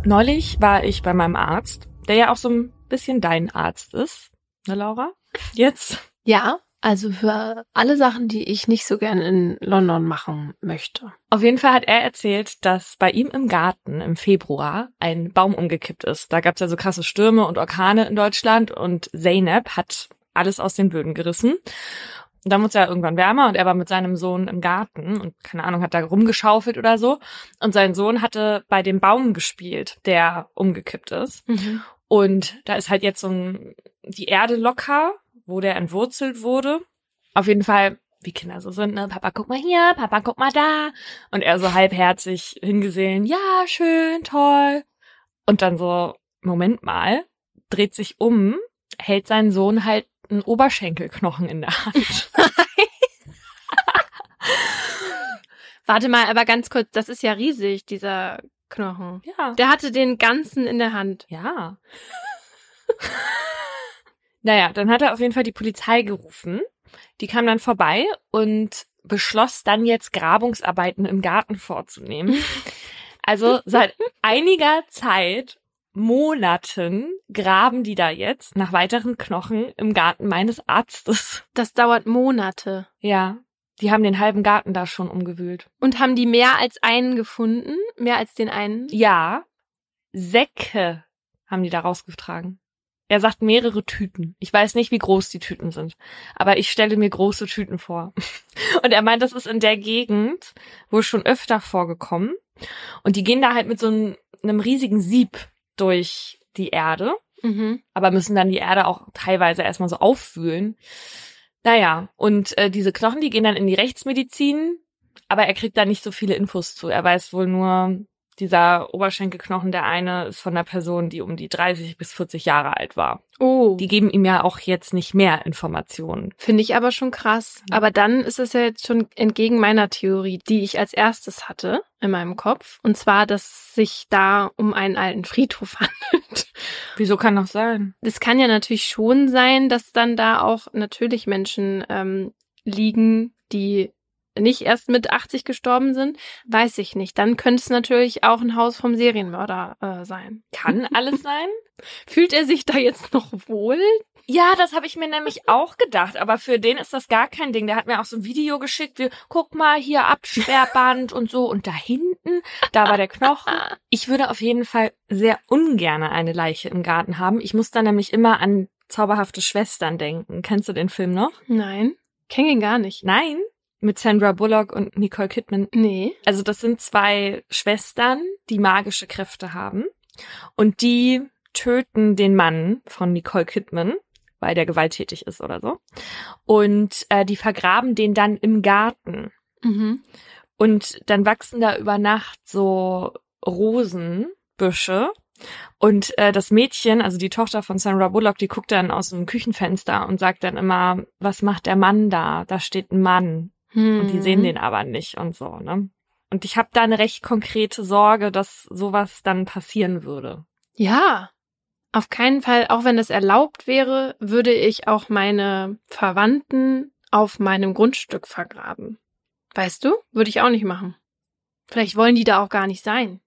Neulich war ich bei meinem Arzt, der ja auch so ein bisschen dein Arzt ist, ne Laura? Jetzt? Ja, also für alle Sachen, die ich nicht so gern in London machen möchte. Auf jeden Fall hat er erzählt, dass bei ihm im Garten im Februar ein Baum umgekippt ist. Da gab es ja so krasse Stürme und Orkane in Deutschland und Zeynep hat alles aus den Böden gerissen. Und dann wurde es ja irgendwann wärmer und er war mit seinem Sohn im Garten und keine Ahnung, hat da rumgeschaufelt oder so. Und sein Sohn hatte bei dem Baum gespielt, der umgekippt ist. Mhm. Und da ist halt jetzt die Erde locker, wo der entwurzelt wurde. Auf jeden Fall, wie Kinder so sind, ne? Papa, guck mal hier, Papa, guck mal da. Und er so halbherzig hingesehen, ja, schön, toll. Und dann so, Moment mal, dreht sich um, hält sein Sohn halt einen Oberschenkelknochen in der Hand. Warte mal, aber ganz kurz, das ist ja riesig, dieser Knochen. Ja. Der hatte den ganzen in der Hand. Ja. Naja, dann hat er auf jeden Fall die Polizei gerufen. Die kam dann vorbei und beschloss dann jetzt Grabungsarbeiten im Garten vorzunehmen. Also seit einiger Zeit, Monaten, graben die da jetzt nach weiteren Knochen im Garten meines Arztes. Das dauert Monate. Ja, die haben den halben Garten da schon umgewühlt. Und haben die mehr als einen gefunden? Mehr als den einen? Ja, Säcke haben die da rausgetragen. Er sagt mehrere Tüten. Ich weiß nicht, wie groß die Tüten sind, aber ich stelle mir große Tüten vor. Und er meint, das ist in der Gegend wohl schon öfter vorgekommen. Und die gehen da halt mit so einem riesigen Sieb durch die Erde, aber müssen dann die Erde auch teilweise erstmal so aufwühlen. Naja, und diese Knochen, die gehen dann in die Rechtsmedizin, aber er kriegt da nicht so viele Infos zu. Er weiß wohl nur, dieser Oberschenkelknochen, der eine ist von einer Person, die um die 30 bis 40 Jahre alt war. Oh. Die geben ihm ja auch jetzt nicht mehr Informationen. Finde ich aber schon krass. Aber dann ist es ja jetzt schon entgegen meiner Theorie, die ich als erstes hatte in meinem Kopf. Und zwar, dass sich da um einen alten Friedhof handelt. Wieso kann das sein? Das kann ja natürlich schon sein, dass dann da auch natürlich Menschen liegen, die nicht erst mit 80 gestorben sind, weiß ich nicht. Dann könnte es natürlich auch ein Haus vom Serienmörder sein. Kann alles sein? Fühlt er sich da jetzt noch wohl? Ja, das habe ich mir nämlich auch gedacht, aber für den ist das gar kein Ding. Der hat mir auch so ein Video geschickt, wie, guck mal, hier Absperrband und so und da hinten, da war der Knochen. Ich würde auf jeden Fall sehr ungern eine Leiche im Garten haben. Ich muss da nämlich immer an Zauberhafte Schwestern denken. Kennst du den Film noch? Nein, kenne ihn gar nicht. Nein? Mit Sandra Bullock und Nicole Kidman. Nee. Also das sind zwei Schwestern, die magische Kräfte haben. Und die töten den Mann von Nicole Kidman, weil der gewalttätig ist oder so. Und die vergraben den dann im Garten. Mhm. Und dann wachsen da über Nacht so Rosenbüsche. Und das Mädchen, also die Tochter von Sandra Bullock, die guckt dann aus dem Küchenfenster und sagt dann immer, was macht der Mann da? Da steht ein Mann. Und die sehen den aber nicht und so, ne? Und ich habe da eine recht konkrete Sorge, dass sowas dann passieren würde. Ja, auf keinen Fall. Auch wenn es erlaubt wäre, würde ich auch meine Verwandten auf meinem Grundstück vergraben. Weißt du? Würde ich auch nicht machen. Vielleicht wollen die da auch gar nicht sein.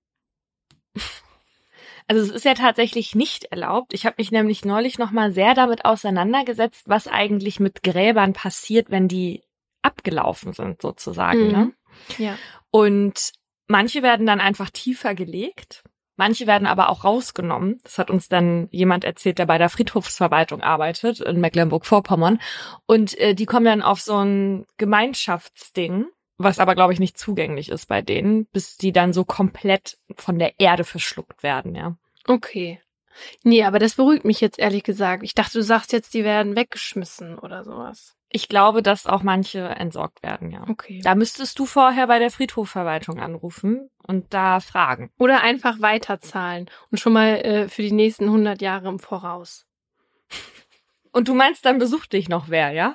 Also es ist ja tatsächlich nicht erlaubt. Ich habe mich nämlich neulich noch mal sehr damit auseinandergesetzt, was eigentlich mit Gräbern passiert, wenn die abgelaufen sind sozusagen. Ne? Ja. Und manche werden dann einfach tiefer gelegt, manche werden aber auch rausgenommen. Das hat uns dann jemand erzählt, der bei der Friedhofsverwaltung arbeitet in Mecklenburg-Vorpommern. Und die kommen dann auf so ein Gemeinschaftsding, was aber, glaube ich, nicht zugänglich ist bei denen, bis die dann so komplett von der Erde verschluckt werden, ja. Okay. Nee, aber das beruhigt mich jetzt ehrlich gesagt. Ich dachte, du sagst jetzt, die werden weggeschmissen oder sowas. Ich glaube, dass auch manche entsorgt werden, ja. Okay. Da müsstest du vorher bei der Friedhofverwaltung anrufen und da fragen. Oder einfach weiterzahlen und schon mal für die nächsten 100 Jahre im Voraus. Und du meinst, dann besucht dich noch wer, ja?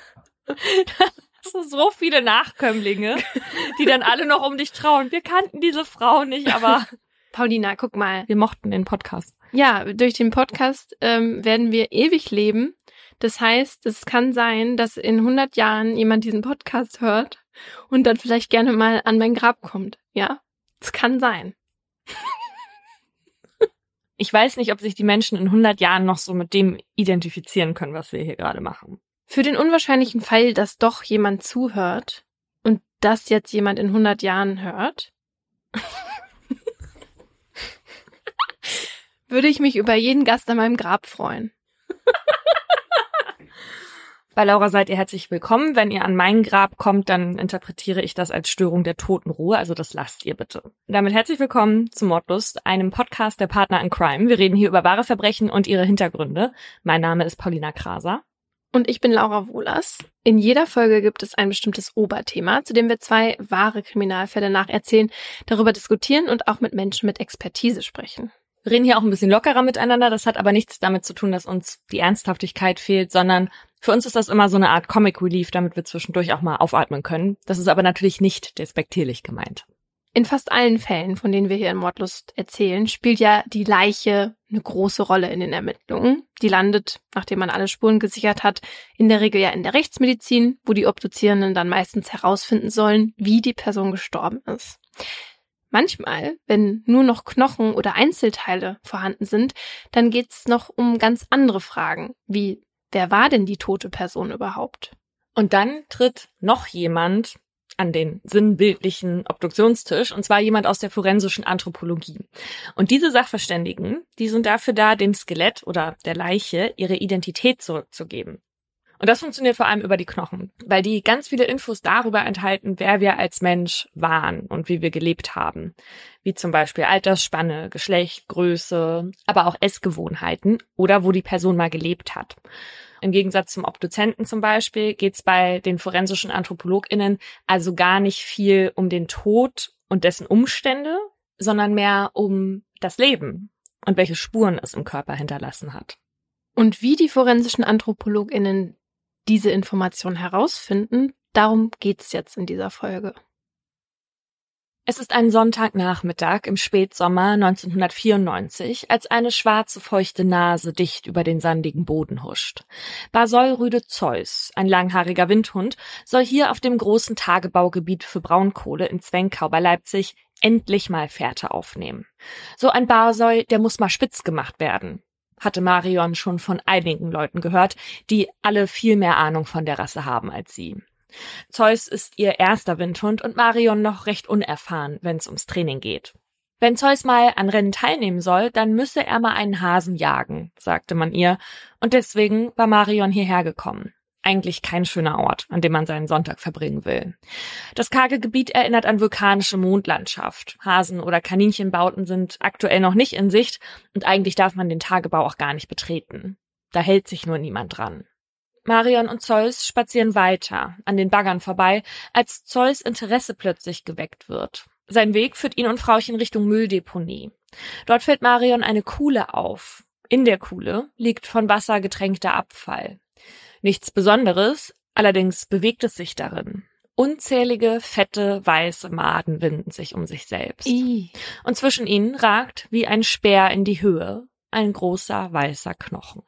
So viele Nachkömmlinge, die dann alle noch um dich trauen. Wir kannten diese Frau nicht, aber Paulina, guck mal. wir mochten den Podcast. Ja, durch den Podcast werden wir ewig leben. Das heißt, es kann sein, dass in 100 Jahren jemand diesen Podcast hört und dann vielleicht gerne mal an mein Grab kommt. Ja, es kann sein. Ich weiß nicht, ob sich die Menschen in 100 Jahren noch so mit dem identifizieren können, was wir hier gerade machen. Für den unwahrscheinlichen Fall, dass doch jemand zuhört und das jetzt jemand in 100 Jahren hört, würde ich mich über jeden Gast an meinem Grab freuen. Bei Laura seid ihr herzlich willkommen. Wenn ihr an mein Grab kommt, dann interpretiere ich das als Störung der Totenruhe, also das lasst ihr bitte. Damit herzlich willkommen zu Mordlust, einem Podcast der Partner in Crime. Wir reden hier über wahre Verbrechen und ihre Hintergründe. Mein Name ist Paulina Kraser. Und ich bin Laura Wohlers. In jeder Folge gibt es ein bestimmtes Oberthema, zu dem wir 2 wahre Kriminalfälle nacherzählen, darüber diskutieren und auch mit Menschen mit Expertise sprechen. Wir reden hier auch ein bisschen lockerer miteinander. Das hat aber nichts damit zu tun, dass uns die Ernsthaftigkeit fehlt, sondern für uns ist das immer so eine Art Comic Relief, damit wir zwischendurch auch mal aufatmen können. Das ist aber natürlich nicht despektierlich gemeint. In fast allen Fällen, von denen wir hier in Mordlust erzählen, spielt ja die Leiche eine große Rolle in den Ermittlungen. Die landet, nachdem man alle Spuren gesichert hat, in der Regel ja in der Rechtsmedizin, wo die Obduzierenden dann meistens herausfinden sollen, wie die Person gestorben ist. Manchmal, wenn nur noch Knochen oder Einzelteile vorhanden sind, dann geht's noch um ganz andere Fragen, wie wer war denn die tote Person überhaupt? Und dann tritt noch jemand an den sinnbildlichen Obduktionstisch, und zwar jemand aus der forensischen Anthropologie. Und diese Sachverständigen, die sind dafür da, dem Skelett oder der Leiche ihre Identität zurückzugeben. Und das funktioniert vor allem über die Knochen, weil die ganz viele Infos darüber enthalten, wer wir als Mensch waren und wie wir gelebt haben. Wie zum Beispiel Altersspanne, Geschlecht, Größe, aber auch Essgewohnheiten oder wo die Person mal gelebt hat. Im Gegensatz zum Obduzenten zum Beispiel geht es bei den forensischen AnthropologInnen also gar nicht viel um den Tod und dessen Umstände, sondern mehr um das Leben und welche Spuren es im Körper hinterlassen hat. Und wie die forensischen AnthropologInnen diese Information herausfinden, darum geht's jetzt in dieser Folge. Es ist ein Sonntagnachmittag im Spätsommer 1994, als eine schwarze, feuchte Nase dicht über den sandigen Boden huscht. Basolrüde Zeus, ein langhaariger Windhund, soll hier auf dem großen Tagebaugebiet für Braunkohle in Zwenkau bei Leipzig endlich mal Fährte aufnehmen. So ein Basoi, der muss mal spitz gemacht werden, hatte Marion schon von einigen Leuten gehört, die alle viel mehr Ahnung von der Rasse haben als sie. Zeus ist ihr erster Windhund und Marion noch recht unerfahren, wenn es ums Training geht. Wenn Zeus mal an Rennen teilnehmen soll, dann müsse er mal einen Hasen jagen, sagte man ihr, und deswegen war Marion hierher gekommen. Eigentlich kein schöner Ort, an dem man seinen Sonntag verbringen will. Das karge Gebiet erinnert an vulkanische Mondlandschaft. Hasen- oder Kaninchenbauten sind aktuell noch nicht in Sicht und eigentlich darf man den Tagebau auch gar nicht betreten. Da hält sich nur niemand dran. Marion und Zeus spazieren weiter, an den Baggern vorbei, als Zeus Interesse plötzlich geweckt wird. Sein Weg führt ihn und Frauchen Richtung Mülldeponie. Dort fällt Marion eine Kuhle auf. In der Kuhle liegt von Wasser getränkter Abfall. Nichts Besonderes, allerdings bewegt es sich darin. Unzählige, fette, weiße Maden winden sich um sich selbst. Und zwischen ihnen ragt, wie ein Speer in die Höhe, ein großer, weißer Knochen.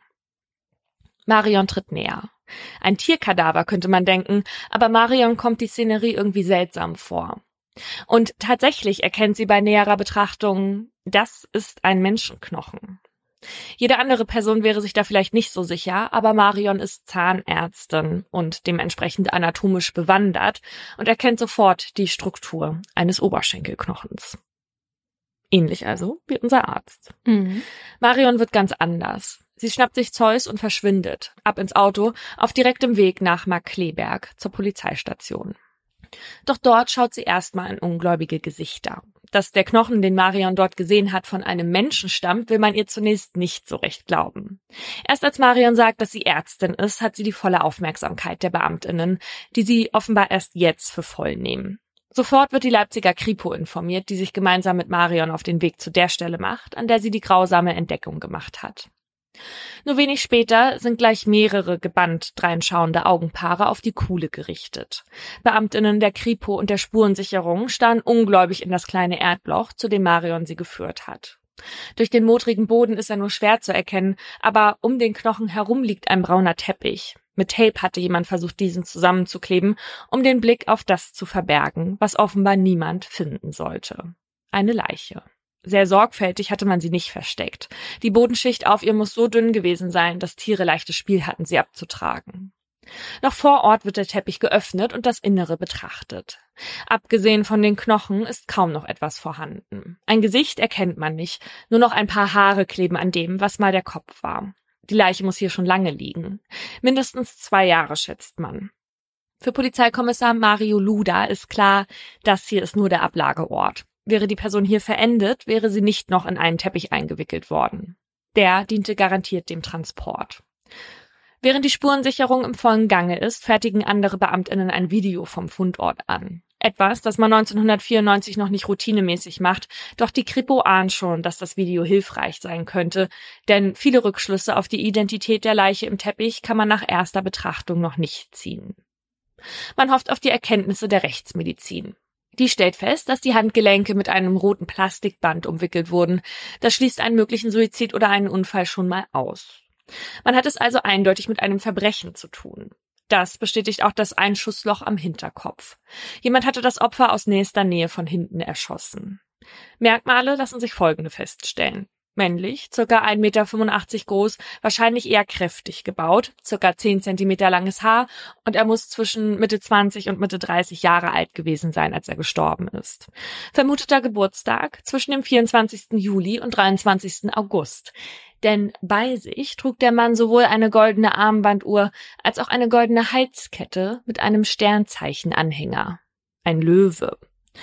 Marion tritt näher. Ein Tierkadaver könnte man denken, aber Marion kommt die Szenerie irgendwie seltsam vor. Und tatsächlich erkennt sie bei näherer Betrachtung, das ist ein Menschenknochen. Jede andere Person wäre sich da vielleicht nicht so sicher, aber Marion ist Zahnärztin und dementsprechend anatomisch bewandert und erkennt sofort die Struktur eines Oberschenkelknochens. Ähnlich also wie unser Arzt. Marion wird ganz anders. Sie schnappt sich Zeus und verschwindet, ab ins Auto, auf direktem Weg nach Markkleeberg zur Polizeistation. Doch dort schaut sie erstmal in ungläubige Gesichter. Dass der Knochen, den Marion dort gesehen hat, von einem Menschen stammt, will man ihr zunächst nicht so recht glauben. Erst als Marion sagt, dass sie Ärztin ist, hat sie die volle Aufmerksamkeit der BeamtInnen, die sie offenbar erst jetzt für voll nehmen. Sofort wird die Leipziger Kripo informiert, die sich gemeinsam mit Marion auf den Weg zu der Stelle macht, an der sie die grausame Entdeckung gemacht hat. Nur wenig später sind gleich mehrere gebannt dreinschauende Augenpaare auf die Kuhle gerichtet. BeamtInnen der Kripo und der Spurensicherung starren ungläubig in das kleine Erdloch, zu dem Marion sie geführt hat. Durch den modrigen Boden ist er nur schwer zu erkennen, aber um den Knochen herum liegt ein brauner Teppich. Mit Tape hatte jemand versucht, diesen zusammenzukleben, um den Blick auf das zu verbergen, was offenbar niemand finden sollte. Eine Leiche. Sehr sorgfältig hatte man sie nicht versteckt. Die Bodenschicht auf ihr muss so dünn gewesen sein, dass Tiere leichtes Spiel hatten, sie abzutragen. Noch vor Ort wird der Teppich geöffnet und das Innere betrachtet. Abgesehen von den Knochen ist kaum noch etwas vorhanden. Ein Gesicht erkennt man nicht, nur noch ein paar Haare kleben an dem, was mal der Kopf war. Die Leiche muss hier schon lange liegen. Mindestens 2 Jahre, schätzt man. Für Polizeikommissar Mario Luda ist klar, das hier ist nur der Ablageort. Wäre die Person hier verendet, wäre sie nicht noch in einen Teppich eingewickelt worden. Der diente garantiert dem Transport. Während die Spurensicherung im vollen Gange ist, fertigen andere BeamtInnen ein Video vom Fundort an. Etwas, das man 1994 noch nicht routinemäßig macht, doch die Kripo ahnt schon, dass das Video hilfreich sein könnte, denn viele Rückschlüsse auf die Identität der Leiche im Teppich kann man nach erster Betrachtung noch nicht ziehen. Man hofft auf die Erkenntnisse der Rechtsmedizin. Die stellt fest, dass die Handgelenke mit einem roten Plastikband umwickelt wurden. Das schließt einen möglichen Suizid oder einen Unfall schon mal aus. Man hat es also eindeutig mit einem Verbrechen zu tun. Das bestätigt auch das Einschussloch am Hinterkopf. Jemand hatte das Opfer aus nächster Nähe von hinten erschossen. Merkmale lassen sich folgende feststellen. Männlich, ca. 1,85 Meter groß, wahrscheinlich eher kräftig gebaut, ca. 10 Zentimeter langes Haar und er muss zwischen Mitte 20 und Mitte 30 Jahre alt gewesen sein, als er gestorben ist. Vermuteter Geburtstag zwischen dem 24. Juli und 23. August. Denn bei sich trug der Mann sowohl eine goldene Armbanduhr als auch eine goldene Halskette mit einem Sternzeichenanhänger. Ein Löwe.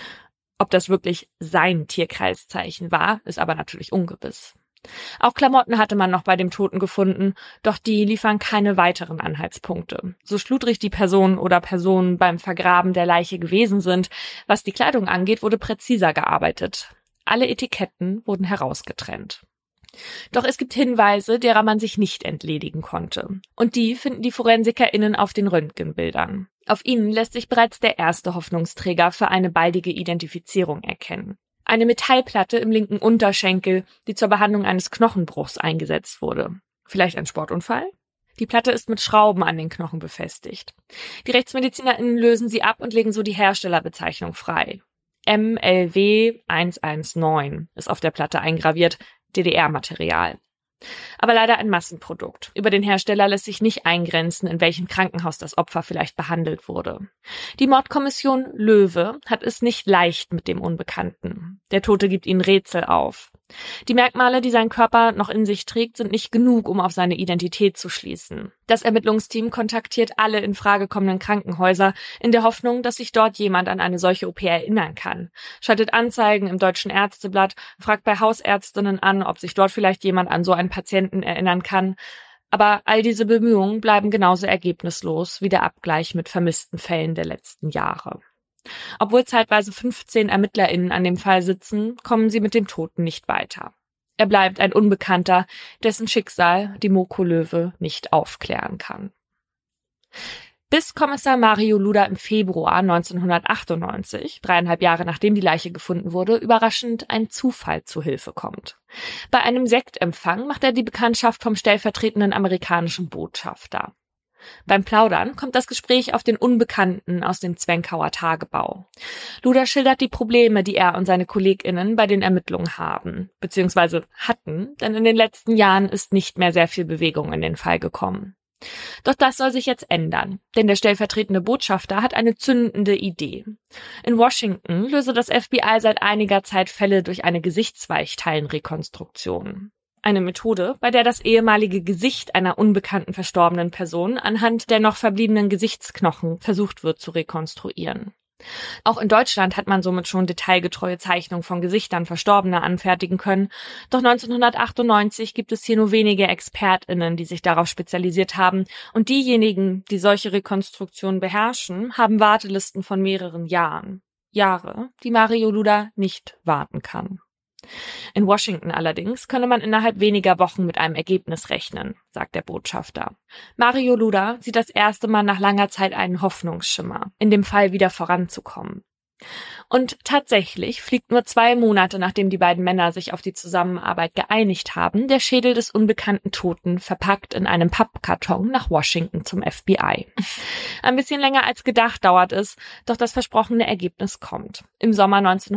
Ob das wirklich sein Tierkreiszeichen war, ist aber natürlich ungewiss. Auch Klamotten hatte man noch bei dem Toten gefunden, doch die liefern keine weiteren Anhaltspunkte. So schludrig die Person oder Personen beim Vergraben der Leiche gewesen sind, was die Kleidung angeht, wurde präziser gearbeitet. Alle Etiketten wurden herausgetrennt. Doch es gibt Hinweise, derer man sich nicht entledigen konnte. Und die finden die ForensikerInnen auf den Röntgenbildern. Auf ihnen lässt sich bereits der erste Hoffnungsträger für eine baldige Identifizierung erkennen. Eine Metallplatte im linken Unterschenkel, die zur Behandlung eines Knochenbruchs eingesetzt wurde. Vielleicht ein Sportunfall? Die Platte ist mit Schrauben an den Knochen befestigt. Die RechtsmedizinerInnen lösen sie ab und legen so die Herstellerbezeichnung frei. MLW 119 ist auf der Platte eingraviert, DDR-Material. Aber leider ein Massenprodukt. Über den Hersteller lässt sich nicht eingrenzen, in welchem Krankenhaus das Opfer vielleicht behandelt wurde. Die Mordkommission Löwe hat es nicht leicht mit dem Unbekannten. Der Tote gibt ihnen Rätsel auf. Die Merkmale, die sein Körper noch in sich trägt, sind nicht genug, um auf seine Identität zu schließen. Das Ermittlungsteam kontaktiert alle in Frage kommenden Krankenhäuser in der Hoffnung, dass sich dort jemand an eine solche OP erinnern kann. Schaltet Anzeigen im Deutschen Ärzteblatt, fragt bei Hausärztinnen an, ob sich dort vielleicht jemand an so einen Patienten erinnern kann. Aber all diese Bemühungen bleiben genauso ergebnislos wie der Abgleich mit vermissten Fällen der letzten Jahre. Obwohl zeitweise 15 ErmittlerInnen an dem Fall sitzen, kommen sie mit dem Toten nicht weiter. Er bleibt ein Unbekannter, dessen Schicksal die Moko Löwe nicht aufklären kann. Bis Kommissar Mario Luda im Februar 1998, 3,5 Jahre nachdem die Leiche gefunden wurde, überraschend ein Zufall zu Hilfe kommt. Bei einem Sektempfang macht er die Bekanntschaft vom stellvertretenden amerikanischen Botschafter. Beim Plaudern kommt das Gespräch auf den Unbekannten aus dem Zwenkauer Tagebau. Luda schildert die Probleme, die er und seine KollegInnen bei den Ermittlungen haben, beziehungsweise hatten, denn in den letzten Jahren ist nicht mehr sehr viel Bewegung in den Fall gekommen. Doch das soll sich jetzt ändern, denn der stellvertretende Botschafter hat eine zündende Idee. In Washington löse das FBI seit einiger Zeit Fälle durch eine Gesichtsweichteilenrekonstruktion. Eine Methode, bei der das ehemalige Gesicht einer unbekannten verstorbenen Person anhand der noch verbliebenen Gesichtsknochen versucht wird zu rekonstruieren. Auch in Deutschland hat man somit schon detailgetreue Zeichnungen von Gesichtern Verstorbener anfertigen können, doch 1998 gibt es hier nur wenige ExpertInnen, die sich darauf spezialisiert haben, und diejenigen, die solche Rekonstruktionen beherrschen, haben Wartelisten von mehreren Jahren. Jahre, die Mario Luda nicht warten kann. In Washington allerdings könne man innerhalb weniger Wochen mit einem Ergebnis rechnen, sagt der Botschafter. Mario Luda sieht das erste Mal nach langer Zeit einen Hoffnungsschimmer, in dem Fall wieder voranzukommen. Und tatsächlich fliegt nur 2 Monate, nachdem die beiden Männer sich auf die Zusammenarbeit geeinigt haben, der Schädel des unbekannten Toten verpackt in einem Pappkarton nach Washington zum FBI. Ein bisschen länger als gedacht dauert es, doch das versprochene Ergebnis kommt. Im Sommer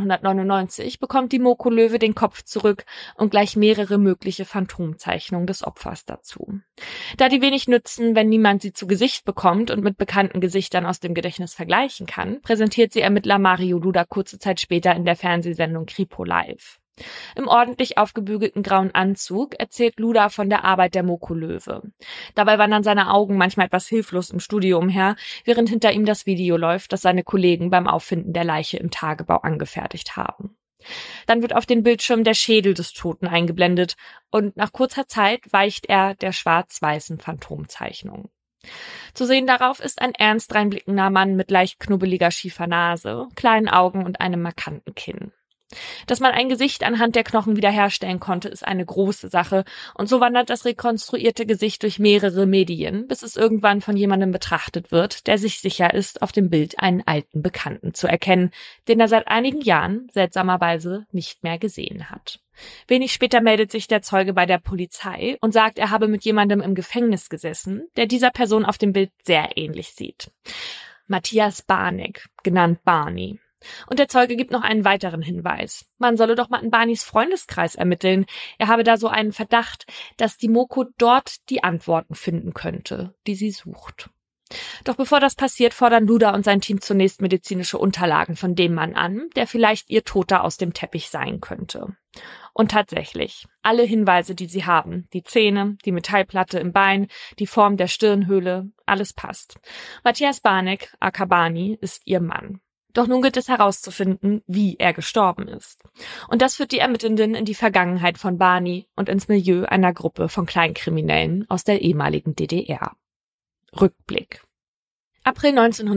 1999 bekommt die Moko-Löwe den Kopf zurück und gleich mehrere mögliche Phantomzeichnungen des Opfers dazu. Da die wenig nützen, wenn niemand sie zu Gesicht bekommt und mit bekannten Gesichtern aus dem Gedächtnis vergleichen kann, präsentiert sie Ermittler Mario Luda kurze Zeit später in der Fernsehsendung Kripo Live. Im ordentlich aufgebügelten grauen Anzug erzählt Luda von der Arbeit der Moko-Löwe. Dabei wandern seine Augen manchmal etwas hilflos im Studio umher, während hinter ihm das Video läuft, das seine Kollegen beim Auffinden der Leiche im Tagebau angefertigt haben. Dann wird auf den Bildschirm der Schädel des Toten eingeblendet und nach kurzer Zeit weicht er der schwarz-weißen Phantomzeichnung. Zu sehen darauf ist ein ernst dreinblickender Mann mit leicht knubbeliger schiefer Nase, kleinen Augen und einem markanten Kinn. Dass man ein Gesicht anhand der Knochen wiederherstellen konnte, ist eine große Sache, und so wandert das rekonstruierte Gesicht durch mehrere Medien, bis es irgendwann von jemandem betrachtet wird, der sich sicher ist, auf dem Bild einen alten Bekannten zu erkennen, den er seit einigen Jahren seltsamerweise nicht mehr gesehen hat. Wenig später meldet sich der Zeuge bei der Polizei und sagt, er habe mit jemandem im Gefängnis gesessen, der dieser Person auf dem Bild sehr ähnlich sieht. Matthias Barneck, genannt Barney. Und der Zeuge gibt noch einen weiteren Hinweis. Man solle doch mal in Barneys Freundeskreis ermitteln. Er habe da so einen Verdacht, dass die Moko dort die Antworten finden könnte, die sie sucht. Doch bevor das passiert, fordern Luda und sein Team zunächst medizinische Unterlagen von dem Mann an, der vielleicht ihr Toter aus dem Teppich sein könnte. Und tatsächlich, alle Hinweise, die sie haben, die Zähne, die Metallplatte im Bein, die Form der Stirnhöhle, alles passt. Matthias Barneck, aka Barney, ist ihr Mann. Doch nun gilt es herauszufinden, wie er gestorben ist. Und das führt die Ermittelnden in die Vergangenheit von Barney und ins Milieu einer Gruppe von Kleinkriminellen aus der ehemaligen DDR. Rückblick. April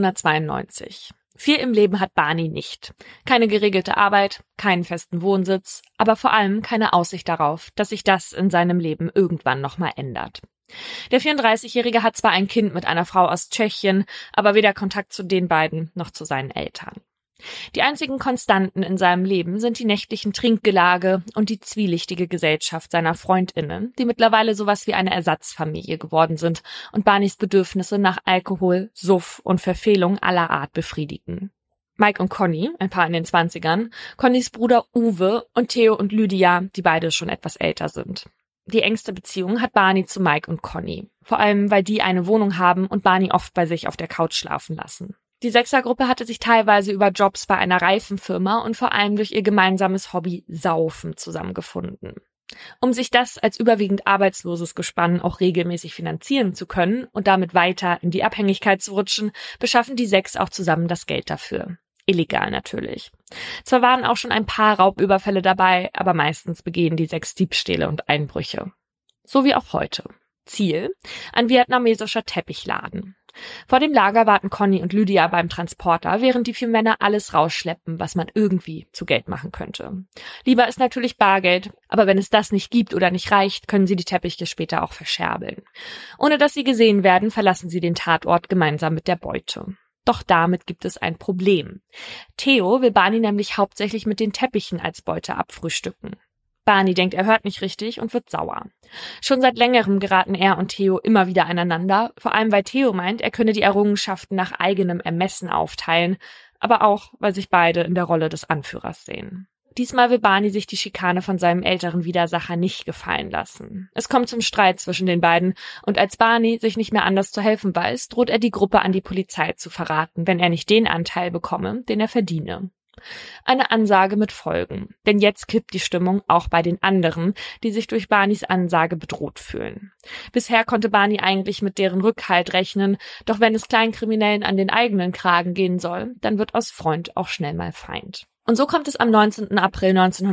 1992. Viel im Leben hat Barney nicht. Keine geregelte Arbeit, keinen festen Wohnsitz, aber vor allem keine Aussicht darauf, dass sich das in seinem Leben irgendwann nochmal ändert. Der 34-Jährige hat zwar ein Kind mit einer Frau aus Tschechien, aber weder Kontakt zu den beiden noch zu seinen Eltern. Die einzigen Konstanten in seinem Leben sind die nächtlichen Trinkgelage und die zwielichtige Gesellschaft seiner FreundInnen, die mittlerweile sowas wie eine Ersatzfamilie geworden sind und Barneys Bedürfnisse nach Alkohol, Suff und Verfehlung aller Art befriedigen. Mike und Conny, ein Paar in den 20ern, Connys Bruder Uwe und Theo und Lydia, die beide schon etwas älter sind. Die engste Beziehung hat Barney zu Mike und Conny, vor allem weil die eine Wohnung haben und Barney oft bei sich auf der Couch schlafen lassen. Die Sechsergruppe hatte sich teilweise über Jobs bei einer Reifenfirma und vor allem durch ihr gemeinsames Hobby Saufen zusammengefunden. Um sich das als überwiegend arbeitsloses Gespann auch regelmäßig finanzieren zu können und damit weiter in die Abhängigkeit zu rutschen, beschaffen die 6 auch zusammen das Geld dafür. Illegal natürlich. Zwar waren auch schon ein paar Raubüberfälle dabei, aber meistens begehen die 6 Diebstähle und Einbrüche. So wie auch heute. Ziel: ein vietnamesischer Teppichladen. Vor dem Lager warten Conny und Lydia beim Transporter, während die 4 Männer alles rausschleppen, was man irgendwie zu Geld machen könnte. Lieber ist natürlich Bargeld, aber wenn es das nicht gibt oder nicht reicht, können sie die Teppiche später auch verscherbeln. Ohne dass sie gesehen werden, verlassen sie den Tatort gemeinsam mit der Beute. Doch damit gibt es ein Problem. Theo will Barney nämlich hauptsächlich mit den Teppichen als Beute abfrühstücken. Barney denkt, er hört nicht richtig und wird sauer. Schon seit längerem geraten er und Theo immer wieder aneinander, vor allem weil Theo meint, er könne die Errungenschaften nach eigenem Ermessen aufteilen, aber auch, weil sich beide in der Rolle des Anführers sehen. Diesmal will Barney sich die Schikane von seinem älteren Widersacher nicht gefallen lassen. Es kommt zum Streit zwischen den beiden und als Barney sich nicht mehr anders zu helfen weiß, droht er die Gruppe an die Polizei zu verraten, wenn er nicht den Anteil bekomme, den er verdiene. Eine Ansage mit Folgen, denn jetzt kippt die Stimmung auch bei den anderen, die sich durch Barneys Ansage bedroht fühlen. Bisher konnte Barney eigentlich mit deren Rückhalt rechnen, doch wenn es Kleinkriminellen an den eigenen Kragen gehen soll, dann wird aus Freund auch schnell mal Feind. Und so kommt es am 19. April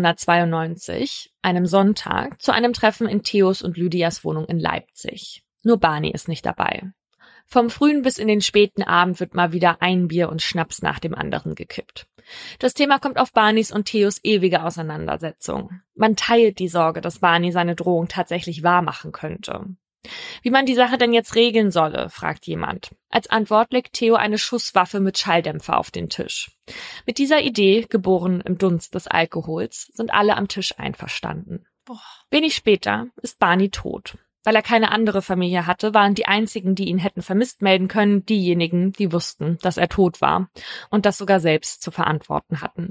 1992, einem Sonntag, zu einem Treffen in Theos und Lydias Wohnung in Leipzig. Nur Barney ist nicht dabei. Vom frühen bis in den späten Abend wird mal wieder ein Bier und Schnaps nach dem anderen gekippt. Das Thema kommt auf Barneys und Theos ewige Auseinandersetzung. Man teilt die Sorge, dass Barney seine Drohung tatsächlich wahrmachen könnte. Wie man die Sache denn jetzt regeln solle, fragt jemand. Als Antwort legt Theo eine Schusswaffe mit Schalldämpfer auf den Tisch. Mit dieser Idee, geboren im Dunst des Alkohols, sind alle am Tisch einverstanden. Wenig später ist Barney tot. Weil er keine andere Familie hatte, waren die einzigen, die ihn hätten vermisst melden können, diejenigen, die wussten, dass er tot war und das sogar selbst zu verantworten hatten.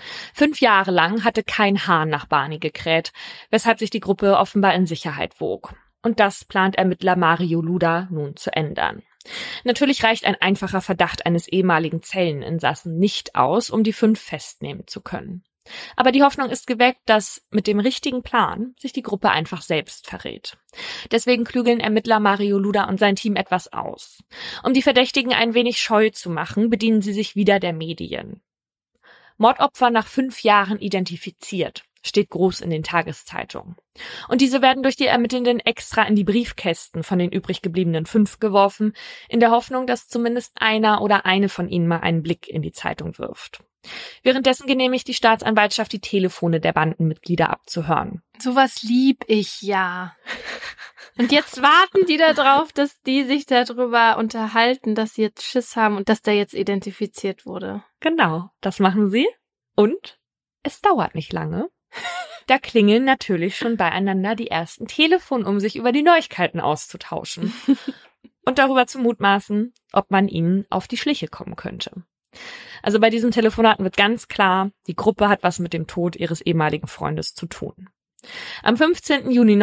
5 Jahre lang hatte kein Hahn nach Barney gekräht, weshalb sich die Gruppe offenbar in Sicherheit wog. Und das plant Ermittler Mario Luda nun zu ändern. Natürlich reicht ein einfacher Verdacht eines ehemaligen Zelleninsassen nicht aus, um die 5 festnehmen zu können. Aber die Hoffnung ist geweckt, dass mit dem richtigen Plan sich die Gruppe einfach selbst verrät. Deswegen klügeln Ermittler Mario Luda und sein Team etwas aus. Um die Verdächtigen ein wenig scheu zu machen, bedienen sie sich wieder der Medien. Mordopfer nach 5 Jahren identifiziert, steht groß in den Tageszeitungen. Und diese werden durch die Ermittelnden extra in die Briefkästen von den übrig gebliebenen 5 geworfen, in der Hoffnung, dass zumindest einer oder eine von ihnen mal einen Blick in die Zeitung wirft. Währenddessen genehmigt die Staatsanwaltschaft, die Telefone der Bandenmitglieder abzuhören. Sowas lieb ich ja. Und jetzt warten die da drauf, dass die sich darüber unterhalten, dass sie jetzt Schiss haben und dass der jetzt identifiziert wurde. Genau, das machen sie. Und es dauert nicht lange. Da klingeln natürlich schon beieinander die ersten Telefone, um sich über die Neuigkeiten auszutauschen. Und darüber zu mutmaßen, ob man ihnen auf die Schliche kommen könnte. Also bei diesen Telefonaten wird ganz klar, die Gruppe hat was mit dem Tod ihres ehemaligen Freundes zu tun. Am 15. Juni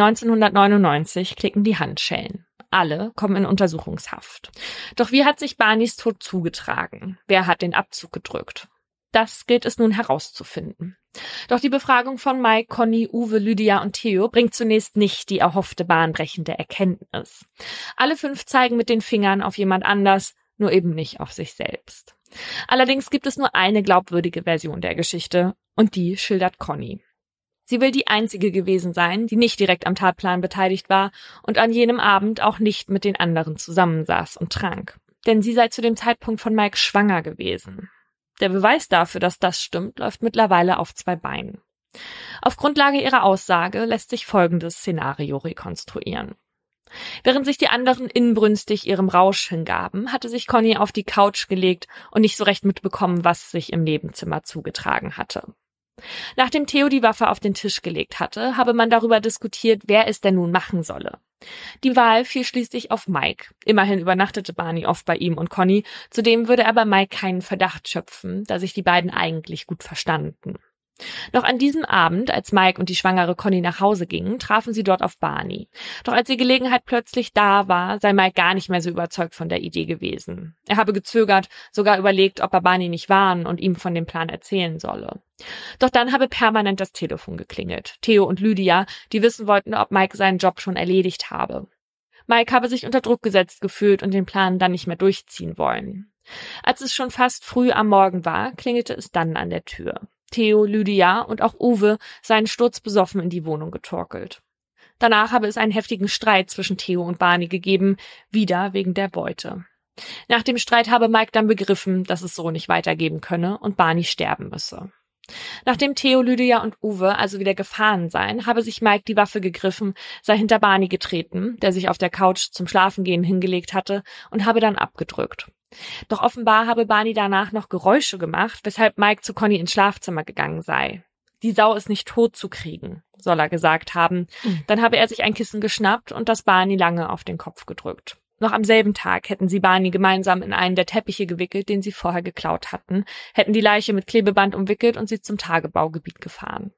1999 klicken die Handschellen. Alle kommen in Untersuchungshaft. Doch wie hat sich Barneys Tod zugetragen? Wer hat den Abzug gedrückt? Das gilt es nun herauszufinden. Doch die Befragung von Mike, Conny, Uwe, Lydia und Theo bringt zunächst nicht die erhoffte bahnbrechende Erkenntnis. Alle 5 zeigen mit den Fingern auf jemand anders, nur eben nicht auf sich selbst. Allerdings gibt es nur eine glaubwürdige Version der Geschichte und die schildert Conny. Sie will die einzige gewesen sein, die nicht direkt am Tatplan beteiligt war und an jenem Abend auch nicht mit den anderen zusammensaß und trank. Denn sie sei zu dem Zeitpunkt von Mike schwanger gewesen. Der Beweis dafür, dass das stimmt, läuft mittlerweile auf 2 Beinen. Auf Grundlage ihrer Aussage lässt sich folgendes Szenario rekonstruieren. Während sich die anderen inbrünstig ihrem Rausch hingaben, hatte sich Conny auf die Couch gelegt und nicht so recht mitbekommen, was sich im Nebenzimmer zugetragen hatte. Nachdem Theo die Waffe auf den Tisch gelegt hatte, habe man darüber diskutiert, wer es denn nun machen solle. Die Wahl fiel schließlich auf Mike. Immerhin übernachtete Barney oft bei ihm und Conny, zudem würde er bei Mike keinen Verdacht schöpfen, da sich die beiden eigentlich gut verstanden. Noch an diesem Abend, als Mike und die schwangere Conny nach Hause gingen, trafen sie dort auf Barney. Doch als die Gelegenheit plötzlich da war, sei Mike gar nicht mehr so überzeugt von der Idee gewesen. Er habe gezögert, sogar überlegt, ob er Barney nicht warnen und ihm von dem Plan erzählen solle. Doch dann habe permanent das Telefon geklingelt. Theo und Lydia, die wissen wollten, ob Mike seinen Job schon erledigt habe. Mike habe sich unter Druck gesetzt gefühlt und den Plan dann nicht mehr durchziehen wollen. Als es schon fast früh am Morgen war, klingelte es dann an der Tür. Theo, Lydia und auch Uwe seien sturzbesoffen in die Wohnung getorkelt. Danach habe es einen heftigen Streit zwischen Theo und Barney gegeben, wieder wegen der Beute. Nach dem Streit habe Mike dann begriffen, dass es so nicht weitergehen könne und Barney sterben müsse. Nachdem Theo, Lydia und Uwe also wieder gefahren seien, habe sich Mike die Waffe gegriffen, sei hinter Barney getreten, der sich auf der Couch zum Schlafengehen hingelegt hatte, und habe dann abgedrückt. Doch offenbar habe Barney danach noch Geräusche gemacht, weshalb Mike zu Conny ins Schlafzimmer gegangen sei. Die Sau ist nicht tot zu kriegen, soll er gesagt haben. Dann habe er sich ein Kissen geschnappt und das Barney lange auf den Kopf gedrückt. Noch am selben Tag hätten sie Barney gemeinsam in einen der Teppiche gewickelt, den sie vorher geklaut hatten, hätten die Leiche mit Klebeband umwickelt und sie zum Tagebaugebiet gefahren.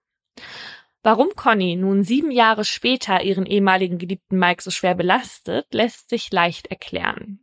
Warum Conny nun 7 Jahre später ihren ehemaligen Geliebten Mike so schwer belastet, lässt sich leicht erklären.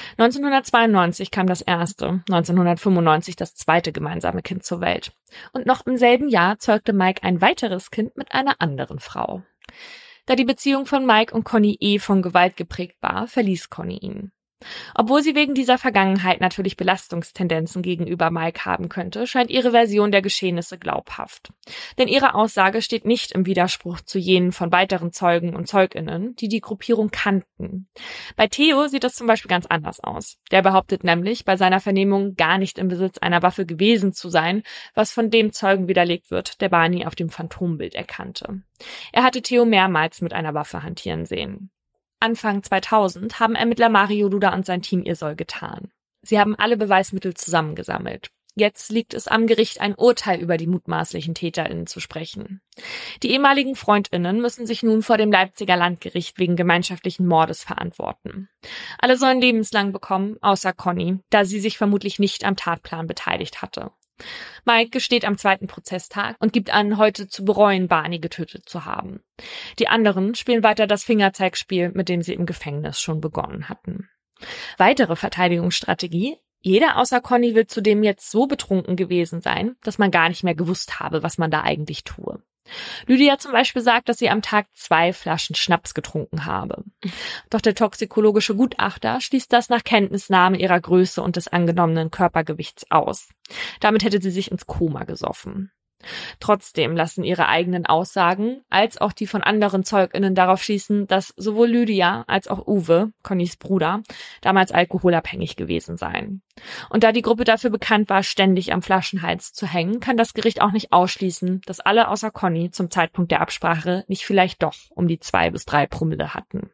1992 kam das erste, 1995 das zweite gemeinsame Kind zur Welt. Und noch im selben Jahr zeugte Mike ein weiteres Kind mit einer anderen Frau. Da die Beziehung von Mike und Conny von Gewalt geprägt war, verließ Conny ihn. Obwohl sie wegen dieser Vergangenheit natürlich Belastungstendenzen gegenüber Mike haben könnte, scheint ihre Version der Geschehnisse glaubhaft. Denn ihre Aussage steht nicht im Widerspruch zu jenen von weiteren Zeugen und ZeugInnen, die die Gruppierung kannten. Bei Theo sieht das zum Beispiel ganz anders aus. Der behauptet nämlich, bei seiner Vernehmung gar nicht im Besitz einer Waffe gewesen zu sein, was von dem Zeugen widerlegt wird, der Barney auf dem Phantombild erkannte. Er hatte Theo mehrmals mit einer Waffe hantieren sehen. Anfang 2000 haben Ermittler Mario Duda und sein Team ihr Soll getan. Sie haben alle Beweismittel zusammengesammelt. Jetzt liegt es am Gericht, ein Urteil über die mutmaßlichen TäterInnen zu sprechen. Die ehemaligen FreundInnen müssen sich nun vor dem Leipziger Landgericht wegen gemeinschaftlichen Mordes verantworten. Alle sollen lebenslang bekommen, außer Conny, da sie sich vermutlich nicht am Tatplan beteiligt hatte. Mike gesteht am 2. Prozesstag und gibt an, heute zu bereuen, Barney getötet zu haben. Die anderen spielen weiter das Fingerzeigspiel, mit dem sie im Gefängnis schon begonnen hatten. Weitere Verteidigungsstrategie: Jeder außer Conny will zudem jetzt so betrunken gewesen sein, dass man gar nicht mehr gewusst habe, was man da eigentlich tue. Lydia zum Beispiel sagt, dass sie am Tag 2 Flaschen Schnaps getrunken habe. Doch der toxikologische Gutachter schließt das nach Kenntnisnahme ihrer Größe und des angenommenen Körpergewichts aus. Damit hätte sie sich ins Koma gesoffen. Trotzdem lassen ihre eigenen Aussagen als auch die von anderen ZeugInnen darauf schließen, dass sowohl Lydia als auch Uwe, Connys Bruder, damals alkoholabhängig gewesen seien. Und da die Gruppe dafür bekannt war, ständig am Flaschenhals zu hängen, kann das Gericht auch nicht ausschließen, dass alle außer Conny zum Zeitpunkt der Absprache nicht vielleicht doch um die 2 bis 3 Promille hatten.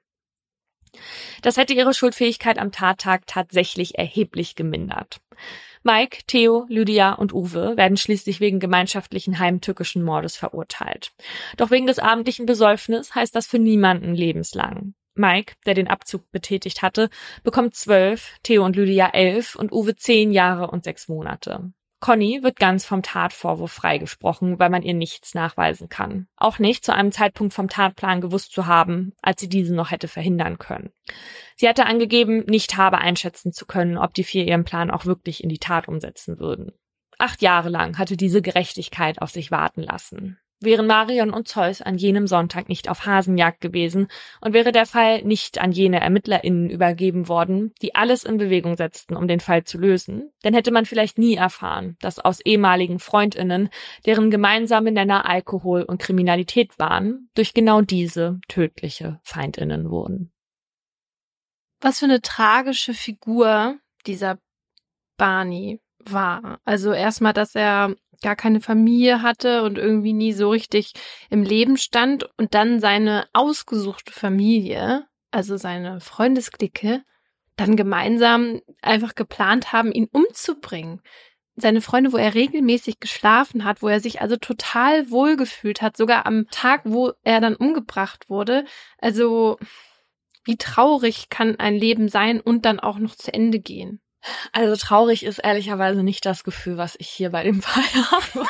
Das hätte ihre Schuldfähigkeit am Tattag tatsächlich erheblich gemindert. Mike, Theo, Lydia und Uwe werden schließlich wegen gemeinschaftlichen heimtückischen Mordes verurteilt. Doch wegen des abendlichen Besäufnis heißt das für niemanden lebenslang. Mike, der den Abzug betätigt hatte, bekommt 12, Theo und Lydia 11 und Uwe 10 Jahre und 6 Monate. Conny wird ganz vom Tatvorwurf freigesprochen, weil man ihr nichts nachweisen kann. Auch nicht zu einem Zeitpunkt vom Tatplan gewusst zu haben, als sie diesen noch hätte verhindern können. Sie hatte angegeben, nicht habe einschätzen zu können, ob die 4 ihren Plan auch wirklich in die Tat umsetzen würden. 8 Jahre lang hatte diese Gerechtigkeit auf sich warten lassen. Wären Marion und Zeus an jenem Sonntag nicht auf Hasenjagd gewesen und wäre der Fall nicht an jene ErmittlerInnen übergeben worden, die alles in Bewegung setzten, um den Fall zu lösen, dann hätte man vielleicht nie erfahren, dass aus ehemaligen FreundInnen, deren gemeinsame Nenner Alkohol und Kriminalität waren, durch genau diese tödliche FeindInnen wurden. Was für eine tragische Figur dieser Barney war. Also erstmal, dass er gar keine Familie hatte und irgendwie nie so richtig im Leben stand und dann seine ausgesuchte Familie, also seine Freundesklicke, dann gemeinsam einfach geplant haben, ihn umzubringen. Seine Freunde, wo er regelmäßig geschlafen hat, wo er sich also total wohlgefühlt hat, sogar am Tag, wo er dann umgebracht wurde. Also wie traurig kann ein Leben sein und dann auch noch zu Ende gehen? Also traurig ist ehrlicherweise nicht das Gefühl, was ich hier bei dem Fall habe.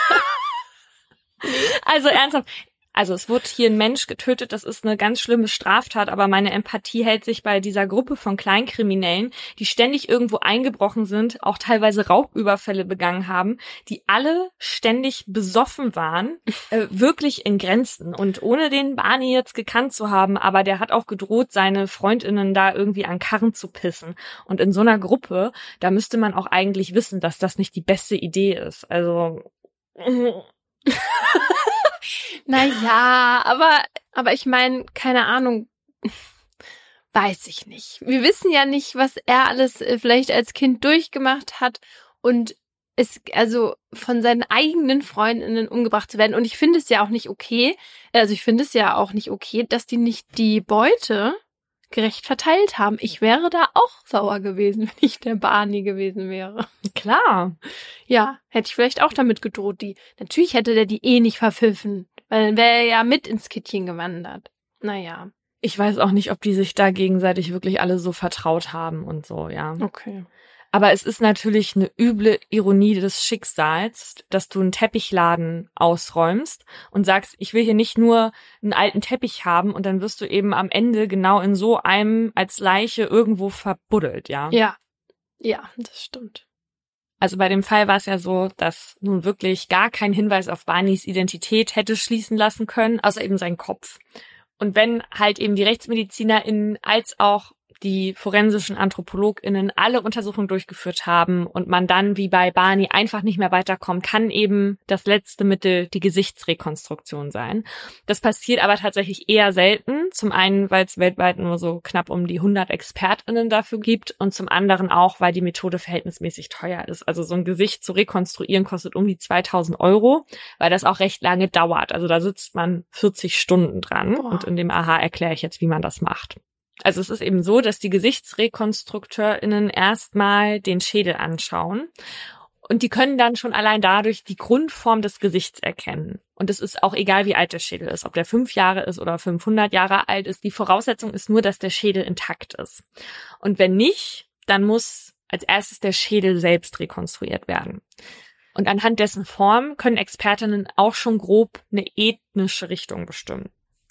Also ernsthaft, also es wurde hier ein Mensch getötet, das ist eine ganz schlimme Straftat, aber meine Empathie hält sich bei dieser Gruppe von Kleinkriminellen, die ständig irgendwo eingebrochen sind, auch teilweise Raubüberfälle begangen haben, die alle ständig besoffen waren, wirklich in Grenzen. Und ohne den Barney jetzt gekannt zu haben, aber der hat auch gedroht, seine FreundInnen da irgendwie an Karren zu pissen. Und in so einer Gruppe, da müsste man auch eigentlich wissen, dass das nicht die beste Idee ist. Also Naja, aber ich meine, keine Ahnung, weiß ich nicht. Wir wissen ja nicht, was er alles vielleicht als Kind durchgemacht hat und es, also von seinen eigenen Freundinnen umgebracht zu werden. Und ich finde es ja auch nicht okay, dass die nicht die Beute gerecht verteilt haben. Ich wäre da auch sauer gewesen, wenn ich der Barney gewesen wäre. klar. Ja, hätte ich vielleicht auch damit gedroht. Natürlich hätte der die nicht verpfiffen, weil dann wäre er ja mit ins Kittchen gewandert. Naja. Ich weiß auch nicht, ob die sich da gegenseitig wirklich alle so vertraut haben und so, ja. Okay. Aber es ist natürlich eine üble Ironie des Schicksals, dass du einen Teppichladen ausräumst und sagst, ich will hier nicht nur einen alten Teppich haben und dann wirst du eben am Ende genau in so einem als Leiche irgendwo verbuddelt, ja. Ja, das stimmt. Also bei dem Fall war es ja so, dass nun wirklich gar kein Hinweis auf Barneys Identität hätte schließen lassen können, außer eben sein Kopf. Und wenn halt eben die RechtsmedizinerInnen als auch die forensischen AnthropologInnen alle Untersuchungen durchgeführt haben und man dann wie bei Barney einfach nicht mehr weiterkommt, kann eben das letzte Mittel die Gesichtsrekonstruktion sein. Das passiert aber tatsächlich eher selten. Zum einen, weil es weltweit nur so knapp um die 100 ExpertInnen dafür gibt und zum anderen auch, weil die Methode verhältnismäßig teuer ist. Also so ein Gesicht zu rekonstruieren kostet um die 2.000 €, weil das auch recht lange dauert. Also da sitzt man 40 Stunden dran. Boah. Und in dem AHA erkläre ich jetzt, wie man das macht. Also es ist eben so, dass die GesichtsrekonstrukteurInnen erstmal den Schädel anschauen. Und die können dann schon allein dadurch die Grundform des Gesichts erkennen. Und es ist auch egal, wie alt der Schädel ist, ob der 5 Jahre ist oder 500 Jahre alt ist. Die Voraussetzung ist nur, dass der Schädel intakt ist. Und wenn nicht, dann muss als erstes der Schädel selbst rekonstruiert werden. Und anhand dessen Form können Expertinnen auch schon grob eine ethnische Richtung bestimmen.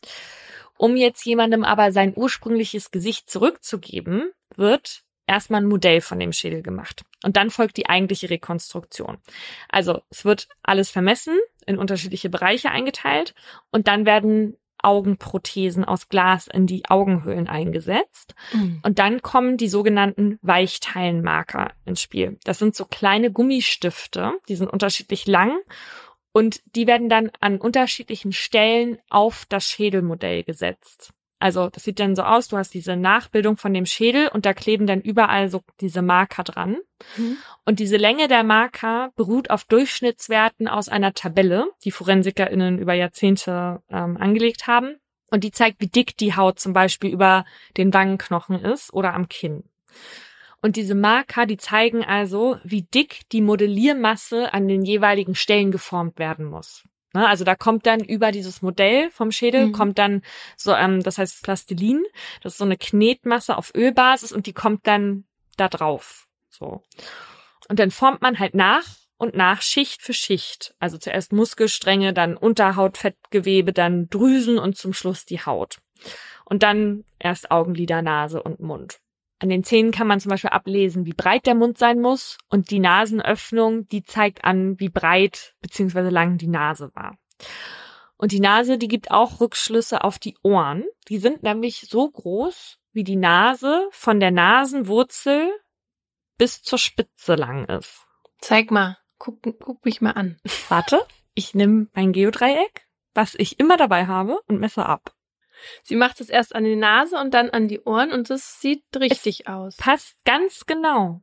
Um jetzt jemandem aber sein ursprüngliches Gesicht zurückzugeben, wird erstmal ein Modell von dem Schädel gemacht. Und dann folgt die eigentliche Rekonstruktion. Also es wird alles vermessen, in unterschiedliche Bereiche eingeteilt und dann werden Augenprothesen aus Glas in die Augenhöhlen eingesetzt. Und dann kommen die sogenannten Weichteilenmarker ins Spiel. Das sind so kleine Gummistifte, die sind unterschiedlich lang und die werden dann an unterschiedlichen Stellen auf das Schädelmodell gesetzt. Also das sieht dann so aus, du hast diese Nachbildung von dem Schädel und da kleben dann überall so diese Marker dran. Und diese Länge der Marker beruht auf Durchschnittswerten aus einer Tabelle, die ForensikerInnen über Jahrzehnte angelegt haben. Und die zeigt, wie dick die Haut zum Beispiel über den Wangenknochen ist oder am Kinn. Und diese Marker, die zeigen also, wie dick die Modelliermasse an den jeweiligen Stellen geformt werden muss. Also da kommt dann über dieses Modell vom Schädel, kommt dann so, das heißt Plastilin, das ist so eine Knetmasse auf Ölbasis und die kommt dann da drauf. So. Und dann formt man halt nach und nach Schicht für Schicht. Also zuerst Muskelstränge, dann Unterhautfettgewebe, dann Drüsen und zum Schluss die Haut. Und dann erst Augenlider, Nase und Mund. An den Zähnen kann man zum Beispiel ablesen, wie breit der Mund sein muss und die Nasenöffnung, die zeigt an, wie breit bzw. lang die Nase war. Und die Nase, die gibt auch Rückschlüsse auf die Ohren. Die sind nämlich so groß, wie die Nase von der Nasenwurzel bis zur Spitze lang ist. Zeig mal, guck mich mal an. Warte, ich nehme mein Geodreieck, was ich immer dabei habe, und messe ab. Sie macht es erst an die Nase und dann an die Ohren und das sieht richtig aus. Passt ganz genau.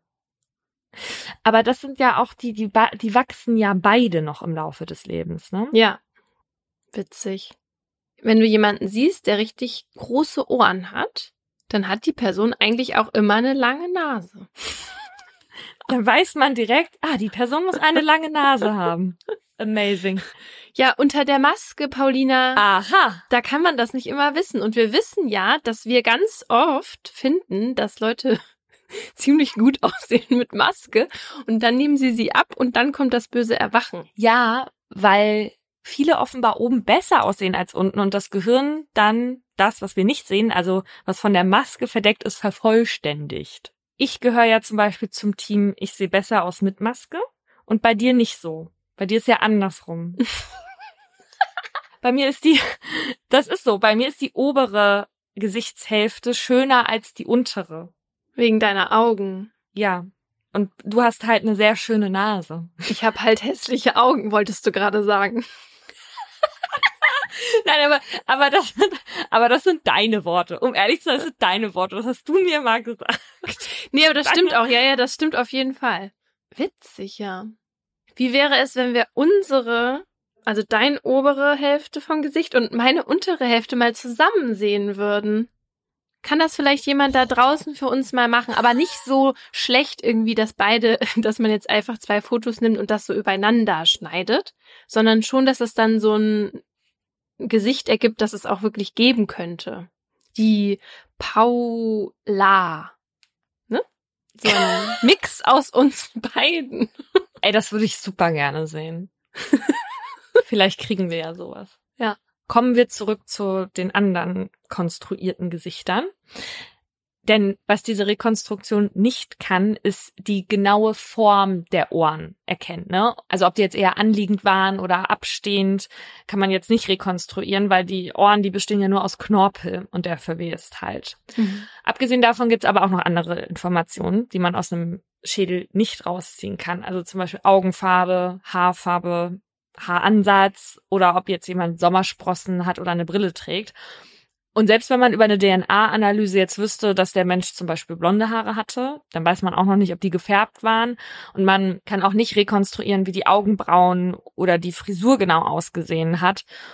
Aber das sind ja auch die wachsen ja beide noch im Laufe des Lebens, ne? Ja, witzig. Wenn du jemanden siehst, der richtig große Ohren hat, dann hat die Person eigentlich auch immer eine lange Nase. Dann weiß man direkt, die Person muss eine lange Nase haben. Amazing. Ja, unter der Maske, Paulina, Aha, da kann man das nicht immer wissen. Und wir wissen ja, dass wir ganz oft finden, dass Leute ziemlich gut aussehen mit Maske und dann nehmen sie ab und dann kommt das böse Erwachen. ja, weil viele offenbar oben besser aussehen als unten und das Gehirn dann das, was wir nicht sehen, also was von der Maske verdeckt ist, vervollständigt. Ich gehöre ja zum Beispiel zum Team, ich sehe besser aus mit Maske und bei dir nicht so. Bei dir ist ja andersrum. Bei mir ist das ist so, bei mir ist die obere Gesichtshälfte schöner als die untere. Wegen deiner Augen. Ja. Und du hast halt eine sehr schöne Nase. Ich habe halt hässliche Augen, wolltest du gerade sagen. Nein, aber das sind deine Worte. Um ehrlich zu sein, das sind deine Worte. Das hast du mir mal gesagt. Nee, aber das stimmt auch. Ja, das stimmt auf jeden Fall. Witzig, ja. Wie wäre es, wenn wir also deine obere Hälfte vom Gesicht und meine untere Hälfte mal zusammen sehen würden? Kann das vielleicht jemand da draußen für uns mal machen? Aber nicht so schlecht irgendwie, dass man jetzt einfach 2 Fotos nimmt und das so übereinander schneidet, sondern schon, dass es dann so ein Gesicht ergibt, das es auch wirklich geben könnte. Die Paula, ne? So ein Mix aus uns beiden. Ey, das würde ich super gerne sehen. Vielleicht kriegen wir ja sowas. Ja. Kommen wir zurück zu den anderen konstruierten Gesichtern. Denn was diese Rekonstruktion nicht kann, ist die genaue Form der Ohren erkennen. Ne? Also ob die jetzt eher anliegend waren oder abstehend, kann man jetzt nicht rekonstruieren, weil die Ohren, die bestehen ja nur aus Knorpel und der verwest halt. Abgesehen davon gibt's aber auch noch andere Informationen, die man aus einem Schädel nicht rausziehen kann. Also zum Beispiel Augenfarbe, Haarfarbe, Haaransatz oder ob jetzt jemand Sommersprossen hat oder eine Brille trägt. Und selbst wenn man über eine DNA-Analyse jetzt wüsste, dass der Mensch zum Beispiel blonde Haare hatte, dann weiß man auch noch nicht, ob die gefärbt waren. Und man kann auch nicht rekonstruieren, wie die Augenbrauen oder die Frisur genau ausgesehen hat.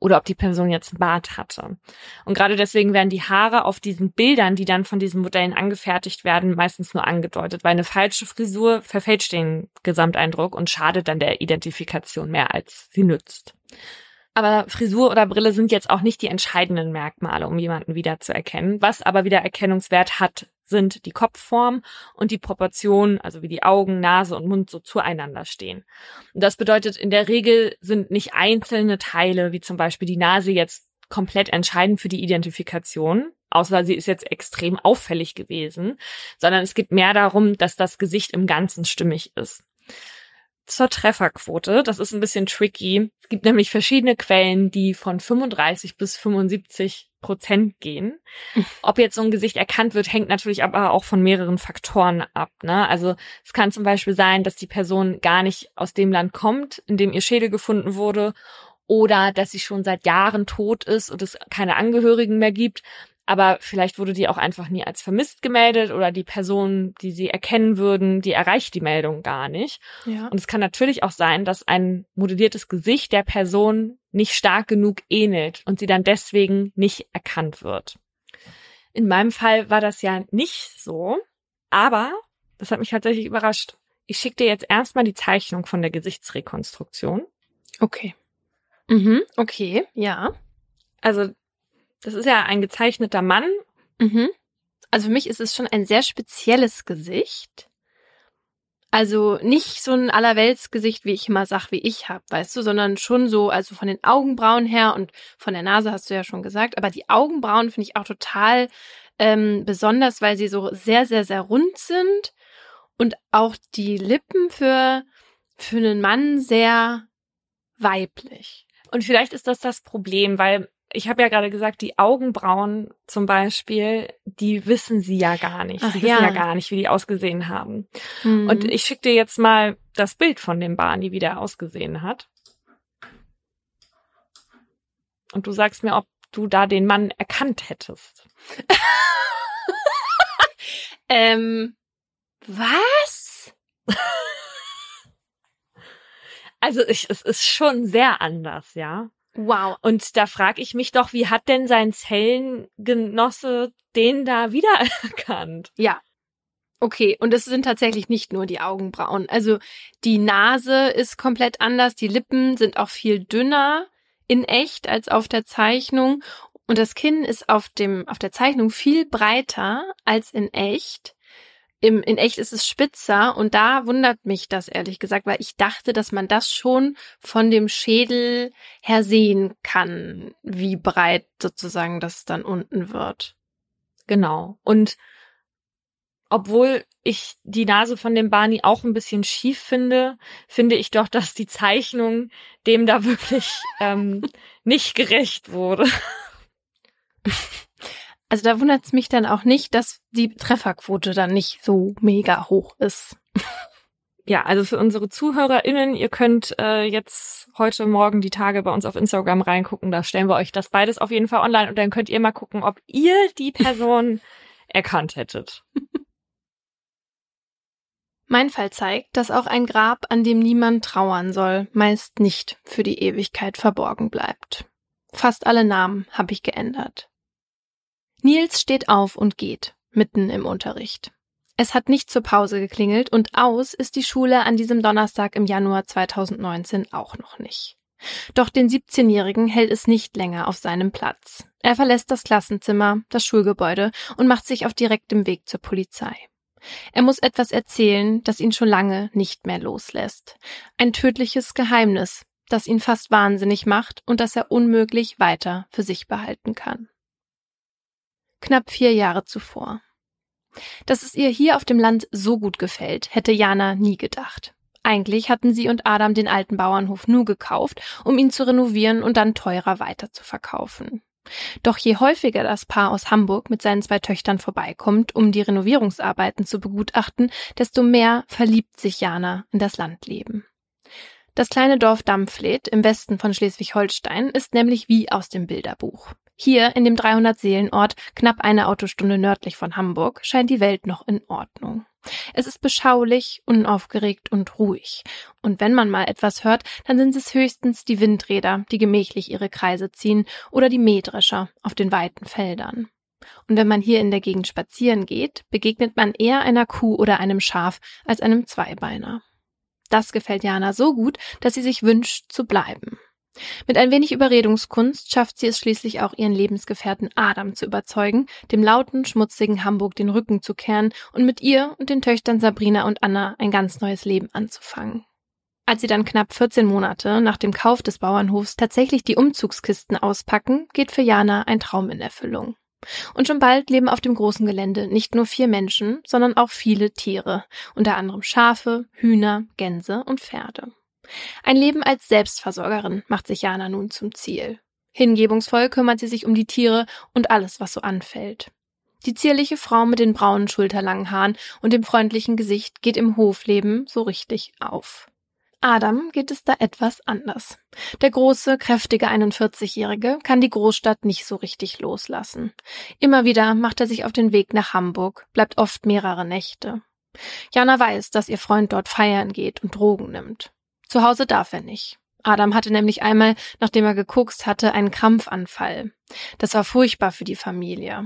oder ob die Person jetzt einen Bart hatte. Und gerade deswegen werden die Haare auf diesen Bildern, die dann von diesen Modellen angefertigt werden, meistens nur angedeutet, weil eine falsche Frisur verfälscht den Gesamteindruck und schadet dann der Identifikation mehr, als sie nützt. Aber Frisur oder Brille sind jetzt auch nicht die entscheidenden Merkmale, um jemanden wiederzuerkennen. Was aber wieder Erkennungswert hat, sind die Kopfform und die Proportionen, also wie die Augen, Nase und Mund so zueinander stehen. Und das bedeutet, in der Regel sind nicht einzelne Teile, wie zum Beispiel die Nase, jetzt komplett entscheidend für die Identifikation, außer sie ist jetzt extrem auffällig gewesen, sondern es geht mehr darum, dass das Gesicht im Ganzen stimmig ist. Zur Trefferquote, das ist ein bisschen tricky. Es gibt nämlich verschiedene Quellen, die von 35 bis 75% gehen. Ob jetzt so ein Gesicht erkannt wird, hängt natürlich aber auch von mehreren Faktoren ab, ne? Also es kann zum Beispiel sein, dass die Person gar nicht aus dem Land kommt, in dem ihr Schädel gefunden wurde, oder dass sie schon seit Jahren tot ist und es keine Angehörigen mehr gibt. Aber vielleicht wurde die auch einfach nie als vermisst gemeldet oder die Person, die sie erkennen würden, die erreicht die Meldung gar nicht. Ja. Und es kann natürlich auch sein, dass ein modelliertes Gesicht der Person nicht stark genug ähnelt und sie dann deswegen nicht erkannt wird. In meinem Fall war das ja nicht so, aber das hat mich tatsächlich überrascht. Ich schicke dir jetzt erstmal die Zeichnung von der Gesichtsrekonstruktion. Okay. Okay, ja. Also das ist ja ein gezeichneter Mann. Also für mich ist es schon ein sehr spezielles Gesicht. Also nicht so ein Allerweltsgesicht, wie ich immer sag, wie ich hab, weißt du, sondern schon so, also von den Augenbrauen her und von der Nase hast du ja schon gesagt, aber die Augenbrauen finde ich auch total besonders, weil sie so sehr, sehr, sehr rund sind und auch die Lippen für einen Mann sehr weiblich. Und vielleicht ist das Problem, weil ich habe ja gerade gesagt, die Augenbrauen zum Beispiel, die wissen sie ja gar nicht. Sie wissen ja gar nicht, wie die ausgesehen haben. Und ich schicke dir jetzt mal das Bild von dem Barney, wie der ausgesehen hat. Und du sagst mir, ob du da den Mann erkannt hättest. Was? Also es ist schon sehr anders, ja. Wow. Und da frage ich mich doch, wie hat denn sein Zellengenosse den da wiedererkannt? Ja. Okay, und es sind tatsächlich nicht nur die Augenbrauen. Also die Nase ist komplett anders, die Lippen sind auch viel dünner in echt als auf der Zeichnung. Und das Kinn ist auf der Zeichnung viel breiter als in echt. In echt ist es spitzer und da wundert mich das ehrlich gesagt, weil ich dachte, dass man das schon von dem Schädel her sehen kann, wie breit sozusagen das dann unten wird. Genau. Und obwohl ich die Nase von dem Barney auch ein bisschen schief finde, finde ich doch, dass die Zeichnung dem da wirklich nicht gerecht wurde. Also da wundert es mich dann auch nicht, dass die Trefferquote dann nicht so mega hoch ist. Ja, also für unsere ZuhörerInnen, ihr könnt jetzt heute Morgen die Tage bei uns auf Instagram reingucken, da stellen wir euch das beides auf jeden Fall online und dann könnt ihr mal gucken, ob ihr die Person erkannt hättet. Mein Fall zeigt, dass auch ein Grab, an dem niemand trauern soll, meist nicht für die Ewigkeit verborgen bleibt. Fast alle Namen habe ich geändert. Nils steht auf und geht, mitten im Unterricht. Es hat nicht zur Pause geklingelt und aus ist die Schule an diesem Donnerstag im Januar 2019 auch noch nicht. Doch den 17-Jährigen hält es nicht länger auf seinem Platz. Er verlässt das Klassenzimmer, das Schulgebäude und macht sich auf direktem Weg zur Polizei. Er muss etwas erzählen, das ihn schon lange nicht mehr loslässt. Ein tödliches Geheimnis, das ihn fast wahnsinnig macht und das er unmöglich weiter für sich behalten kann. Knapp 4 Jahre zuvor. Dass es ihr hier auf dem Land so gut gefällt, hätte Jana nie gedacht. Eigentlich hatten sie und Adam den alten Bauernhof nur gekauft, um ihn zu renovieren und dann teurer weiter zu verkaufen. Doch je häufiger das Paar aus Hamburg mit seinen 2 Töchtern vorbeikommt, um die Renovierungsarbeiten zu begutachten, desto mehr verliebt sich Jana in das Landleben. Das kleine Dorf Dampfleth im Westen von Schleswig-Holstein ist nämlich wie aus dem Bilderbuch. Hier, in dem 300-Seelen-Ort, knapp eine Autostunde nördlich von Hamburg, scheint die Welt noch in Ordnung. Es ist beschaulich, unaufgeregt und ruhig. Und wenn man mal etwas hört, dann sind es höchstens die Windräder, die gemächlich ihre Kreise ziehen, oder die Mähdrescher auf den weiten Feldern. Und wenn man hier in der Gegend spazieren geht, begegnet man eher einer Kuh oder einem Schaf als einem Zweibeiner. Das gefällt Jana so gut, dass sie sich wünscht, zu bleiben. Mit ein wenig Überredungskunst schafft sie es schließlich auch, ihren Lebensgefährten Adam zu überzeugen, dem lauten, schmutzigen Hamburg den Rücken zu kehren und mit ihr und den Töchtern Sabrina und Anna ein ganz neues Leben anzufangen. Als sie dann knapp 14 Monate nach dem Kauf des Bauernhofs tatsächlich die Umzugskisten auspacken, geht für Jana ein Traum in Erfüllung. Und schon bald leben auf dem großen Gelände nicht nur 4 Menschen, sondern auch viele Tiere, unter anderem Schafe, Hühner, Gänse und Pferde. Ein Leben als Selbstversorgerin macht sich Jana nun zum Ziel. Hingebungsvoll kümmert sie sich um die Tiere und alles, was so anfällt. Die zierliche Frau mit den braunen, schulterlangen Haaren und dem freundlichen Gesicht geht im Hofleben so richtig auf. Adam geht es da etwas anders. Der große, kräftige 41-Jährige kann die Großstadt nicht so richtig loslassen. Immer wieder macht er sich auf den Weg nach Hamburg, bleibt oft mehrere Nächte. Jana weiß, dass ihr Freund dort feiern geht und Drogen nimmt. Zu Hause darf er nicht. Adam hatte nämlich einmal, nachdem er gekokst hatte, einen Krampfanfall. Das war furchtbar für die Familie.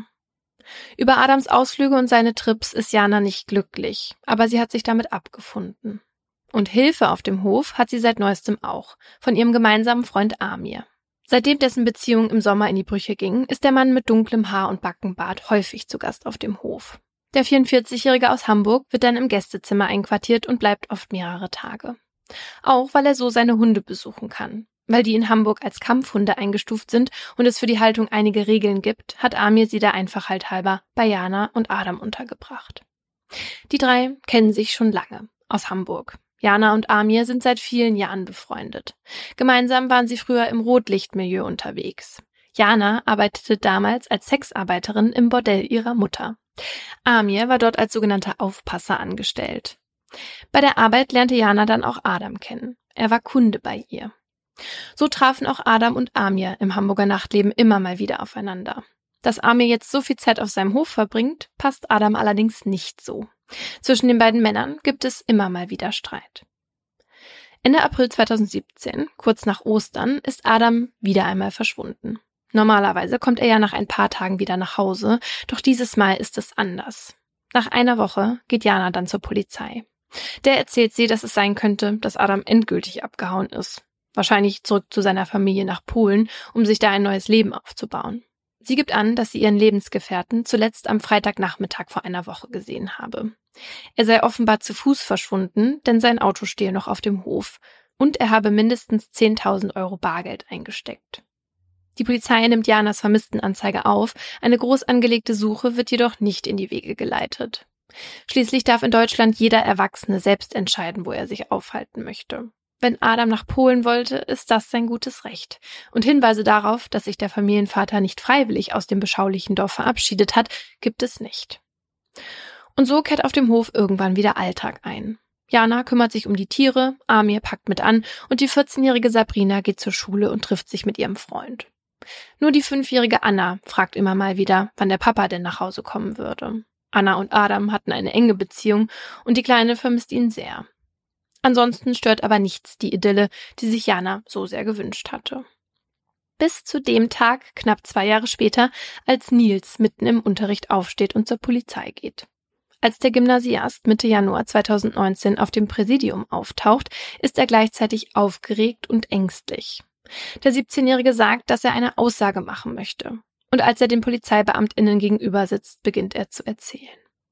Über Adams Ausflüge und seine Trips ist Jana nicht glücklich, aber sie hat sich damit abgefunden. Und Hilfe auf dem Hof hat sie seit neuestem auch, von ihrem gemeinsamen Freund Amir. Seitdem dessen Beziehung im Sommer in die Brüche ging, ist der Mann mit dunklem Haar und Backenbart häufig zu Gast auf dem Hof. Der 44-Jährige aus Hamburg wird dann im Gästezimmer einquartiert und bleibt oft mehrere Tage. Auch weil er so seine Hunde besuchen kann. Weil die in Hamburg als Kampfhunde eingestuft sind und es für die Haltung einige Regeln gibt, hat Amir sie der Einfachheit halber bei Jana und Adam untergebracht. Die 3 kennen sich schon lange aus Hamburg. Jana und Amir sind seit vielen Jahren befreundet. Gemeinsam waren sie früher im Rotlichtmilieu unterwegs. Jana arbeitete damals als Sexarbeiterin im Bordell ihrer Mutter. Amir war dort als sogenannter Aufpasser angestellt. Bei der Arbeit lernte Jana dann auch Adam kennen. Er war Kunde bei ihr. So trafen auch Adam und Amir im Hamburger Nachtleben immer mal wieder aufeinander. Dass Amir jetzt so viel Zeit auf seinem Hof verbringt, passt Adam allerdings nicht so. Zwischen den beiden Männern gibt es immer mal wieder Streit. Ende April 2017, kurz nach Ostern, ist Adam wieder einmal verschwunden. Normalerweise kommt er ja nach ein paar Tagen wieder nach Hause, doch dieses Mal ist es anders. Nach einer Woche geht Jana dann zur Polizei. Der erzählt sie, dass es sein könnte, dass Adam endgültig abgehauen ist. Wahrscheinlich zurück zu seiner Familie nach Polen, um sich da ein neues Leben aufzubauen. Sie gibt an, dass sie ihren Lebensgefährten zuletzt am Freitagnachmittag vor einer Woche gesehen habe. Er sei offenbar zu Fuß verschwunden, denn sein Auto stehe noch auf dem Hof. Und er habe mindestens 10.000 € Bargeld eingesteckt. Die Polizei nimmt Janas Vermisstenanzeige auf, eine groß angelegte Suche wird jedoch nicht in die Wege geleitet. Schließlich darf in Deutschland jeder Erwachsene selbst entscheiden, wo er sich aufhalten möchte. Wenn Adam nach Polen wollte, ist das sein gutes Recht. Und Hinweise darauf, dass sich der Familienvater nicht freiwillig aus dem beschaulichen Dorf verabschiedet hat, gibt es nicht. Und so kehrt auf dem Hof irgendwann wieder Alltag ein. Jana kümmert sich um die Tiere, Amir packt mit an und die 14-jährige Sabrina geht zur Schule und trifft sich mit ihrem Freund. Nur die 5-jährige Anna fragt immer mal wieder, wann der Papa denn nach Hause kommen würde. Anna und Adam hatten eine enge Beziehung und die Kleine vermisst ihn sehr. Ansonsten stört aber nichts die Idylle, die sich Jana so sehr gewünscht hatte. Bis zu dem Tag, knapp 2 Jahre später, als Nils mitten im Unterricht aufsteht und zur Polizei geht. Als der Gymnasiast Mitte Januar 2019 auf dem Präsidium auftaucht, ist er gleichzeitig aufgeregt und ängstlich. Der 17-Jährige sagt, dass er eine Aussage machen möchte. Und als er den PolizeibeamtInnen gegenüber sitzt, beginnt er zu erzählen.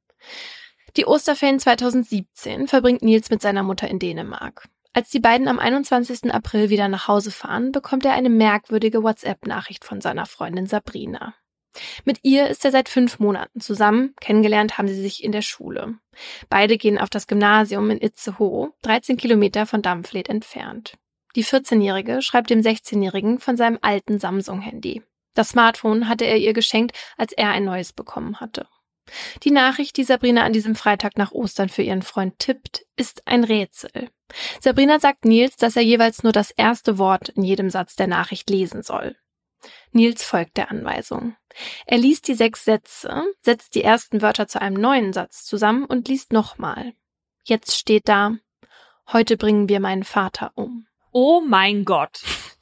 Die Osterferien 2017 verbringt Nils mit seiner Mutter in Dänemark. Als die beiden am 21. April wieder nach Hause fahren, bekommt er eine merkwürdige WhatsApp-Nachricht von seiner Freundin Sabrina. Mit ihr ist er seit 5 Monaten zusammen, kennengelernt haben sie sich in der Schule. Beide gehen auf das Gymnasium in Itzehoe, 13 Kilometer von Damfleet entfernt. Die 14-Jährige schreibt dem 16-Jährigen von seinem alten Samsung-Handy. Das Smartphone hatte er ihr geschenkt, als er ein neues bekommen hatte. Die Nachricht, die Sabrina an diesem Freitag nach Ostern für ihren Freund tippt, ist ein Rätsel. Sabrina sagt Nils, dass er jeweils nur das erste Wort in jedem Satz der Nachricht lesen soll. Nils folgt der Anweisung. Er liest die 6 Sätze, setzt die ersten Wörter zu einem neuen Satz zusammen und liest nochmal. Jetzt steht da: Heute bringen wir meinen Vater um. Oh mein Gott.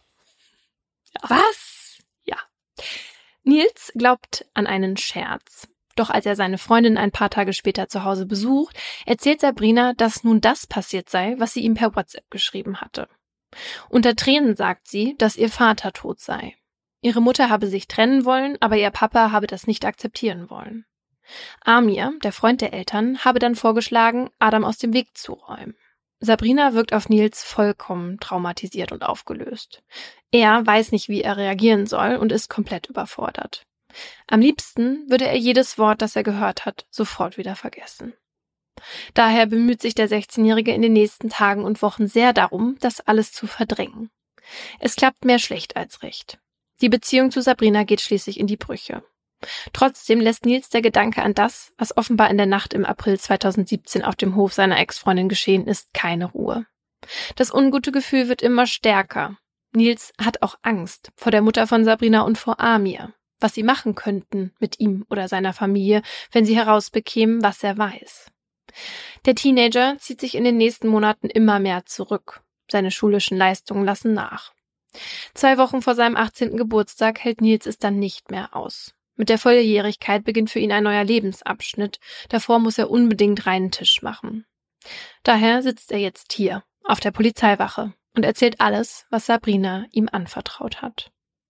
Ja. Was? Ja. Nils glaubt an einen Scherz. Doch als er seine Freundin ein paar Tage später zu Hause besucht, erzählt Sabrina, dass nun das passiert sei, was sie ihm per WhatsApp geschrieben hatte. Unter Tränen sagt sie, dass ihr Vater tot sei. Ihre Mutter habe sich trennen wollen, aber ihr Papa habe das nicht akzeptieren wollen. Amir, der Freund der Eltern, habe dann vorgeschlagen, Adam aus dem Weg zu räumen. Sabrina wirkt auf Nils vollkommen traumatisiert und aufgelöst. Er weiß nicht, wie er reagieren soll und ist komplett überfordert. Am liebsten würde er jedes Wort, das er gehört hat, sofort wieder vergessen. Daher bemüht sich der 16-Jährige in den nächsten Tagen und Wochen sehr darum, das alles zu verdrängen. Es klappt mehr schlecht als recht. Die Beziehung zu Sabrina geht schließlich in die Brüche. Trotzdem lässt Nils der Gedanke an das, was offenbar in der Nacht im April 2017 auf dem Hof seiner Ex-Freundin geschehen ist, keine Ruhe. Das ungute Gefühl wird immer stärker. Nils hat auch Angst vor der Mutter von Sabrina und vor Amir, was sie machen könnten mit ihm oder seiner Familie, wenn sie herausbekämen, was er weiß. Der Teenager zieht sich in den nächsten Monaten immer mehr zurück. Seine schulischen Leistungen lassen nach. 2 Wochen vor seinem 18. Geburtstag hält Nils es dann nicht mehr aus. Mit der Volljährigkeit beginnt für ihn ein neuer Lebensabschnitt. Davor muss er unbedingt reinen Tisch machen. Daher sitzt er jetzt hier, auf der Polizeiwache, und erzählt alles, was Sabrina ihm anvertraut hat.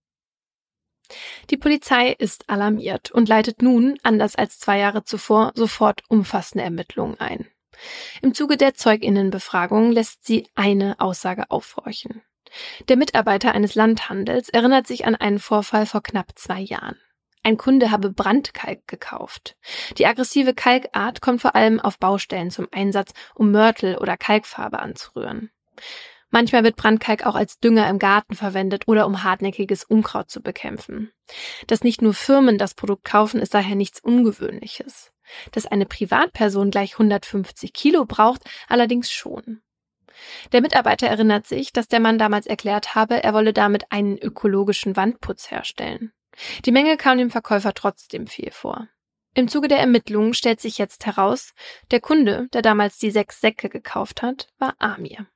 Die Polizei ist alarmiert und leitet nun, anders als 2 Jahre zuvor, sofort umfassende Ermittlungen ein. Im Zuge der ZeugInnenbefragung lässt sie eine Aussage aufhorchen. Der Mitarbeiter eines Landhandels erinnert sich an einen Vorfall vor knapp 2 Jahren. Ein Kunde habe Brandkalk gekauft. Die aggressive Kalkart kommt vor allem auf Baustellen zum Einsatz, um Mörtel oder Kalkfarbe anzurühren. Manchmal wird Brandkalk auch als Dünger im Garten verwendet oder um hartnäckiges Unkraut zu bekämpfen. Dass nicht nur Firmen das Produkt kaufen, ist daher nichts Ungewöhnliches. Dass eine Privatperson gleich 150 Kilo braucht, allerdings schon. Der Mitarbeiter erinnert sich, dass der Mann damals erklärt habe, er wolle damit einen ökologischen Wandputz herstellen. Die Menge kam dem Verkäufer trotzdem viel vor. Im Zuge der Ermittlungen stellt sich jetzt heraus, der Kunde, der damals die 6 Säcke gekauft hat, war Amir.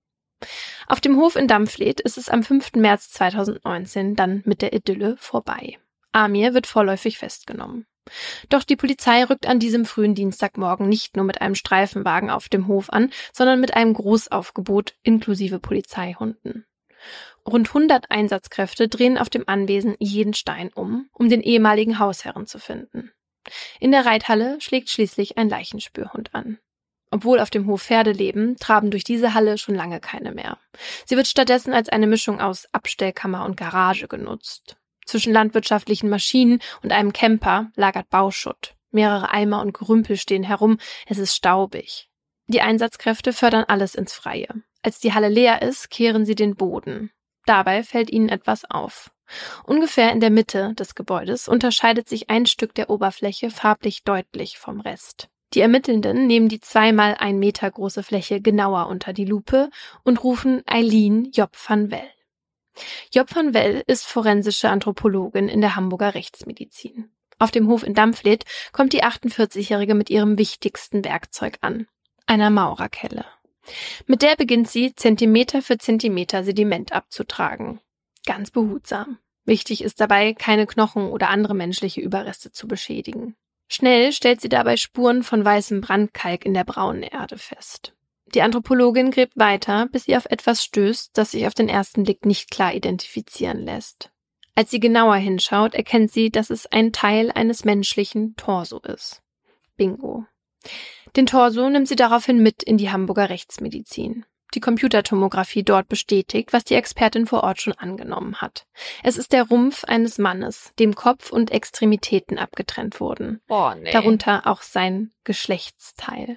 Auf dem Hof in Dammfleet ist es am 5. März 2019 dann mit der Idylle vorbei. Amir wird vorläufig festgenommen. Doch die Polizei rückt an diesem frühen Dienstagmorgen nicht nur mit einem Streifenwagen auf dem Hof an, sondern mit einem Großaufgebot inklusive Polizeihunden. Rund 100 Einsatzkräfte drehen auf dem Anwesen jeden Stein um den ehemaligen Hausherren zu finden. In der Reithalle schlägt schließlich ein Leichenspürhund an. Obwohl auf dem Hof Pferde leben, traben durch diese Halle schon lange keine mehr. Sie wird stattdessen als eine Mischung aus Abstellkammer und Garage genutzt. Zwischen landwirtschaftlichen Maschinen und einem Camper lagert Bauschutt. Mehrere Eimer und Gerümpel stehen herum, es ist staubig. Die Einsatzkräfte fördern alles ins Freie. Als die Halle leer ist, kehren sie den Boden. Dabei fällt ihnen etwas auf. Ungefähr in der Mitte des Gebäudes unterscheidet sich ein Stück der Oberfläche farblich deutlich vom Rest. Die Ermittelnden nehmen die 2x1 Meter große Fläche genauer unter die Lupe und rufen Eileen Job van Well. Job van Well ist forensische Anthropologin in der Hamburger Rechtsmedizin. Auf dem Hof in Dammfleet kommt die 48-Jährige mit ihrem wichtigsten Werkzeug an, einer Maurerkelle. Mit der beginnt sie, Zentimeter für Zentimeter Sediment abzutragen. Ganz behutsam. Wichtig ist dabei, keine Knochen oder andere menschliche Überreste zu beschädigen. Schnell stellt sie dabei Spuren von weißem Brandkalk in der braunen Erde fest. Die Anthropologin gräbt weiter, bis sie auf etwas stößt, das sich auf den ersten Blick nicht klar identifizieren lässt. Als sie genauer hinschaut, erkennt sie, dass es ein Teil eines menschlichen Torso ist. Bingo. Den Torso nimmt sie daraufhin mit in die Hamburger Rechtsmedizin. Die Computertomographie dort bestätigt, was die Expertin vor Ort schon angenommen hat. Es ist der Rumpf eines Mannes, dem Kopf und Extremitäten abgetrennt wurden. Oh, nee. Darunter auch sein Geschlechtsteil.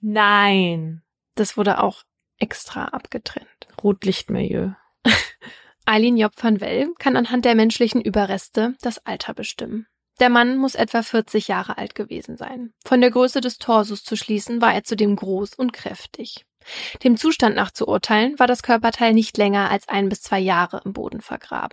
Nein. Das wurde auch extra abgetrennt. Rotlichtmilieu. Eileen Job van Well kann anhand der menschlichen Überreste das Alter bestimmen. Der Mann muss etwa 40 Jahre alt gewesen sein. Von der Größe des Torsos zu schließen, war er zudem groß und kräftig. Dem Zustand nach zu urteilen, war das Körperteil nicht länger als 1 bis 2 Jahre im Boden vergraben.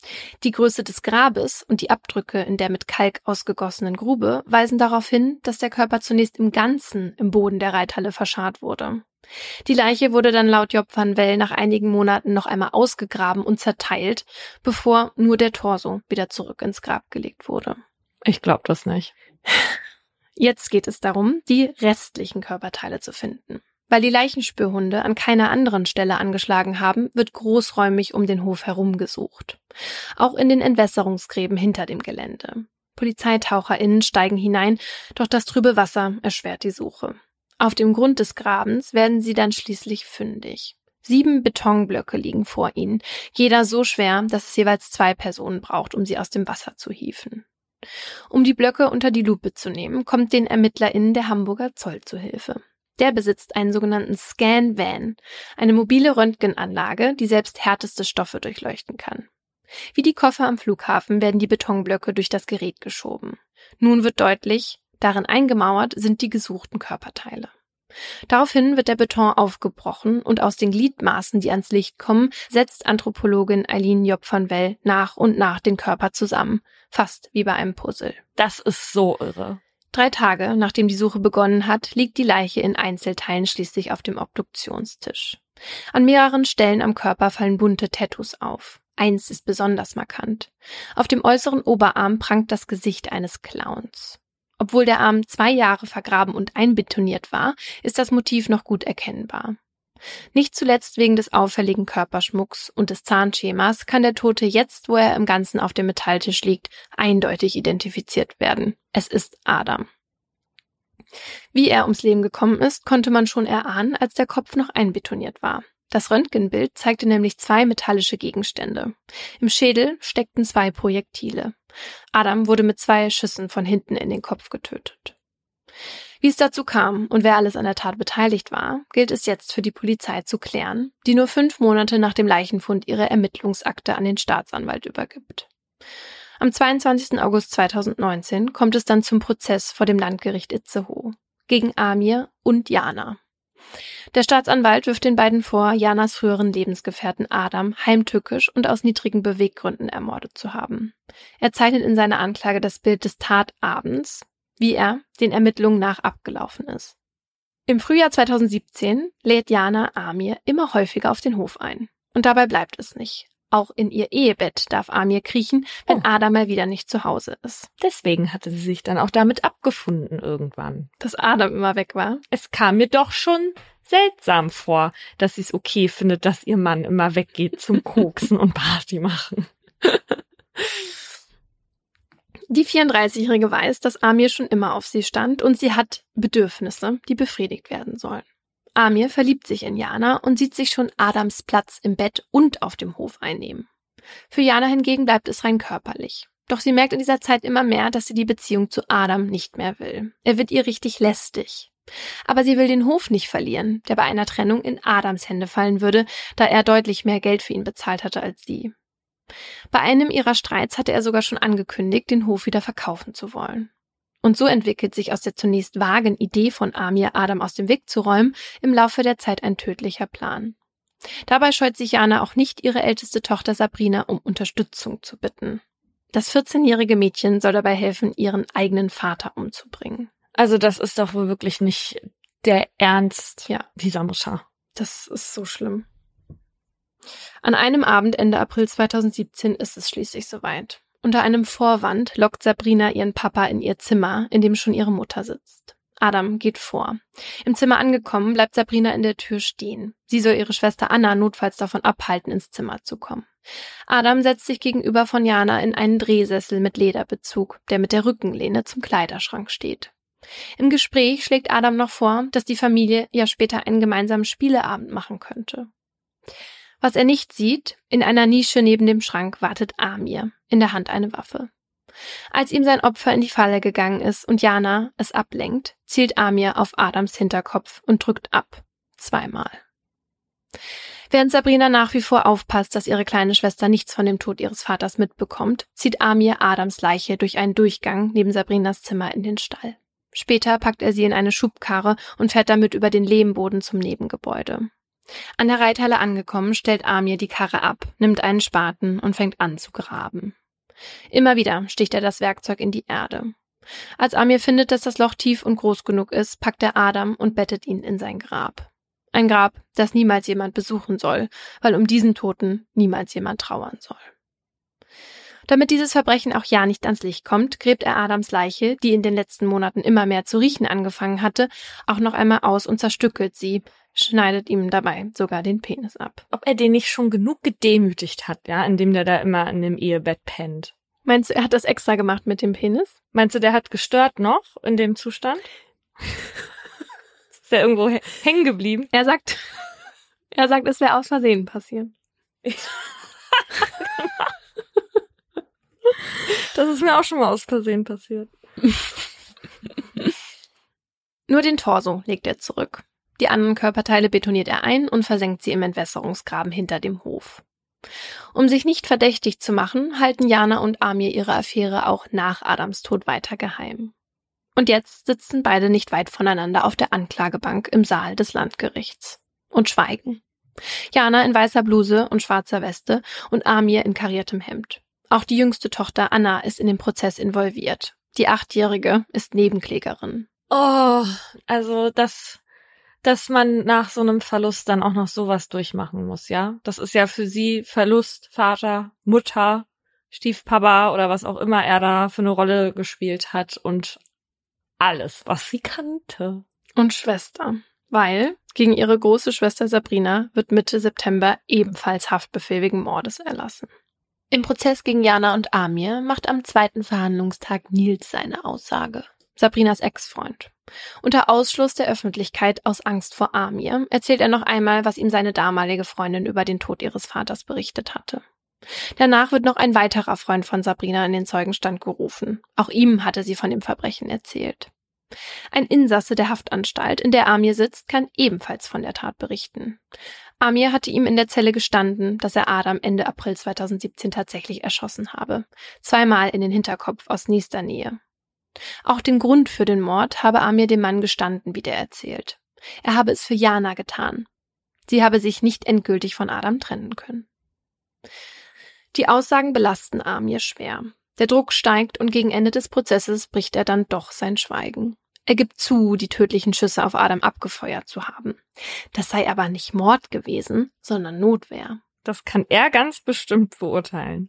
Die Größe des Grabes und die Abdrücke in der mit Kalk ausgegossenen Grube weisen darauf hin, dass der Körper zunächst im Ganzen im Boden der Reithalle verscharrt wurde. Die Leiche wurde dann laut Job van Well nach einigen Monaten noch einmal ausgegraben und zerteilt, bevor nur der Torso wieder zurück ins Grab gelegt wurde. Ich glaube das nicht. Jetzt geht es darum, die restlichen Körperteile zu finden. Weil die Leichenspürhunde an keiner anderen Stelle angeschlagen haben, wird großräumig um den Hof herum gesucht. Auch in den Entwässerungsgräben hinter dem Gelände. PolizeitaucherInnen steigen hinein, doch das trübe Wasser erschwert die Suche. Auf dem Grund des Grabens werden sie dann schließlich fündig. 7 Betonblöcke liegen vor ihnen, jeder so schwer, dass es jeweils 2 Personen braucht, um sie aus dem Wasser zu hieven. Um die Blöcke unter die Lupe zu nehmen, kommt den ErmittlerInnen der Hamburger Zoll zu Hilfe. Der besitzt einen sogenannten Scan-Van, eine mobile Röntgenanlage, die selbst härteste Stoffe durchleuchten kann. Wie die Koffer am Flughafen werden die Betonblöcke durch das Gerät geschoben. Nun wird deutlich, darin eingemauert sind die gesuchten Körperteile. Daraufhin wird der Beton aufgebrochen und aus den Gliedmaßen, die ans Licht kommen, setzt Anthropologin Eileen Job van Well nach und nach den Körper zusammen, fast wie bei einem Puzzle. Das ist so irre. 3 Tage, nachdem die Suche begonnen hat, liegt die Leiche in Einzelteilen schließlich auf dem Obduktionstisch. An mehreren Stellen am Körper fallen bunte Tattoos auf. Eins ist besonders markant. Auf dem äußeren Oberarm prangt das Gesicht eines Clowns. Obwohl der Arm 2 Jahre vergraben und einbetoniert war, ist das Motiv noch gut erkennbar. Nicht zuletzt wegen des auffälligen Körperschmucks und des Zahnschemas kann der Tote jetzt, wo er im Ganzen auf dem Metalltisch liegt, eindeutig identifiziert werden. Es ist Adam. Wie er ums Leben gekommen ist, konnte man schon erahnen, als der Kopf noch einbetoniert war. Das Röntgenbild zeigte nämlich 2 metallische Gegenstände. Im Schädel steckten 2 Projektile. Adam wurde mit 2 Schüssen von hinten in den Kopf getötet. Wie es dazu kam und wer alles an der Tat beteiligt war, gilt es jetzt für die Polizei zu klären, die nur 5 Monate nach dem Leichenfund ihre Ermittlungsakte an den Staatsanwalt übergibt. Am 22. August 2019 kommt es dann zum Prozess vor dem Landgericht Itzehoe gegen Amir und Jana. Der Staatsanwalt wirft den beiden vor, Janas früheren Lebensgefährten Adam heimtückisch und aus niedrigen Beweggründen ermordet zu haben. Er zeichnet in seiner Anklage das Bild des Tatabends, wie er den Ermittlungen nach abgelaufen ist. Im Frühjahr 2017 lädt Jana Amir immer häufiger auf den Hof ein. Und dabei bleibt es nicht. Auch in ihr Ehebett darf Amir kriechen, wenn Adam mal wieder nicht zu Hause ist. Deswegen hatte sie sich dann auch damit abgefunden irgendwann. Dass Adam immer weg war? Es kam mir doch schon seltsam vor, dass sie es okay findet, dass ihr Mann immer weggeht zum Koksen und Party machen. Die 34-Jährige weiß, dass Amir schon immer auf sie stand und sie hat Bedürfnisse, die befriedigt werden sollen. Amir verliebt sich in Jana und sieht sich schon Adams Platz im Bett und auf dem Hof einnehmen. Für Jana hingegen bleibt es rein körperlich. Doch sie merkt in dieser Zeit immer mehr, dass sie die Beziehung zu Adam nicht mehr will. Er wird ihr richtig lästig. Aber sie will den Hof nicht verlieren, der bei einer Trennung in Adams Hände fallen würde, da er deutlich mehr Geld für ihn bezahlt hatte als sie. Bei einem ihrer Streits hatte er sogar schon angekündigt, den Hof wieder verkaufen zu wollen. Und so entwickelt sich aus der zunächst vagen Idee von Amir, Adam aus dem Weg zu räumen, im Laufe der Zeit ein tödlicher Plan. Dabei scheut sich Jana auch nicht, ihre älteste Tochter Sabrina um Unterstützung zu bitten. Das 14-jährige Mädchen soll dabei helfen, ihren eigenen Vater umzubringen. Also das ist doch wohl wirklich nicht der Ernst dieser Mutter. Das ist so schlimm. An einem Abend Ende April 2017 ist es schließlich soweit. Unter einem Vorwand lockt Sabrina ihren Papa in ihr Zimmer, in dem schon ihre Mutter sitzt. Adam geht vor. Im Zimmer angekommen, bleibt Sabrina in der Tür stehen. Sie soll ihre Schwester Anna notfalls davon abhalten, ins Zimmer zu kommen. Adam setzt sich gegenüber von Jana in einen Drehsessel mit Lederbezug, der mit der Rückenlehne zum Kleiderschrank steht. Im Gespräch schlägt Adam noch vor, dass die Familie ja später einen gemeinsamen Spieleabend machen könnte. Was er nicht sieht, in einer Nische neben dem Schrank wartet Amir, in der Hand eine Waffe. Als ihm sein Opfer in die Falle gegangen ist und Jana es ablenkt, zielt Amir auf Adams Hinterkopf und drückt ab. 2-mal. Während Sabrina nach wie vor aufpasst, dass ihre kleine Schwester nichts von dem Tod ihres Vaters mitbekommt, zieht Amir Adams Leiche durch einen Durchgang neben Sabrinas Zimmer in den Stall. Später packt er sie in eine Schubkarre und fährt damit über den Lehmboden zum Nebengebäude. An der Reithalle angekommen, stellt Amir die Karre ab, nimmt einen Spaten und fängt an zu graben. Immer wieder sticht er das Werkzeug in die Erde. Als Amir findet, dass das Loch tief und groß genug ist, packt er Adam und bettet ihn in sein Grab. Ein Grab, das niemals jemand besuchen soll, weil um diesen Toten niemals jemand trauern soll. Damit dieses Verbrechen auch ja nicht ans Licht kommt, gräbt er Adams Leiche, die in den letzten Monaten immer mehr zu riechen angefangen hatte, auch noch einmal aus und zerstückelt sie, schneidet ihm dabei sogar den Penis ab. Ob er den nicht schon genug gedemütigt hat, ja, indem der da immer in dem Ehebett pennt. Meinst du, er hat das extra gemacht mit dem Penis? Meinst du, der hat gestört noch in dem Zustand? Ist der irgendwo hängen geblieben? Er sagt, es wäre aus Versehen passiert. Das ist mir auch schon mal aus Versehen passiert. Nur den Torso legt er zurück. Die anderen Körperteile betoniert er ein und versenkt sie im Entwässerungsgraben hinter dem Hof. Um sich nicht verdächtig zu machen, halten Jana und Amir ihre Affäre auch nach Adams Tod weiter geheim. Und jetzt sitzen beide nicht weit voneinander auf der Anklagebank im Saal des Landgerichts und schweigen. Jana in weißer Bluse und schwarzer Weste und Amir in kariertem Hemd. Auch die jüngste Tochter Anna ist in den Prozess involviert. Die 8-Jährige ist Nebenklägerin. Oh, also dass man nach so einem Verlust dann auch noch sowas durchmachen muss, ja? Das ist ja für sie Verlust, Vater, Mutter, Stiefpapa oder was auch immer er da für eine Rolle gespielt hat und alles, was sie kannte. Und Schwester, weil gegen ihre große Schwester Sabrina wird Mitte September ebenfalls Haftbefehl wegen Mordes erlassen. Im Prozess gegen Jana und Amir macht am 2. Verhandlungstag Nils seine Aussage. Sabrinas Ex-Freund. Unter Ausschluss der Öffentlichkeit aus Angst vor Amir erzählt er noch einmal, was ihm seine damalige Freundin über den Tod ihres Vaters berichtet hatte. Danach wird noch ein weiterer Freund von Sabrina in den Zeugenstand gerufen. Auch ihm hatte sie von dem Verbrechen erzählt. Ein Insasse der Haftanstalt, in der Amir sitzt, kann ebenfalls von der Tat berichten. Amir hatte ihm in der Zelle gestanden, dass er Adam Ende April 2017 tatsächlich erschossen habe. 2-mal in den Hinterkopf aus nächster Nähe. Auch den Grund für den Mord habe Amir dem Mann gestanden, wie der erzählt. Er habe es für Jana getan. Sie habe sich nicht endgültig von Adam trennen können. Die Aussagen belasten Amir schwer. Der Druck steigt und gegen Ende des Prozesses bricht er dann doch sein Schweigen. Er gibt zu, die tödlichen Schüsse auf Adam abgefeuert zu haben. Das sei aber nicht Mord gewesen, sondern Notwehr. Das kann er ganz bestimmt beurteilen.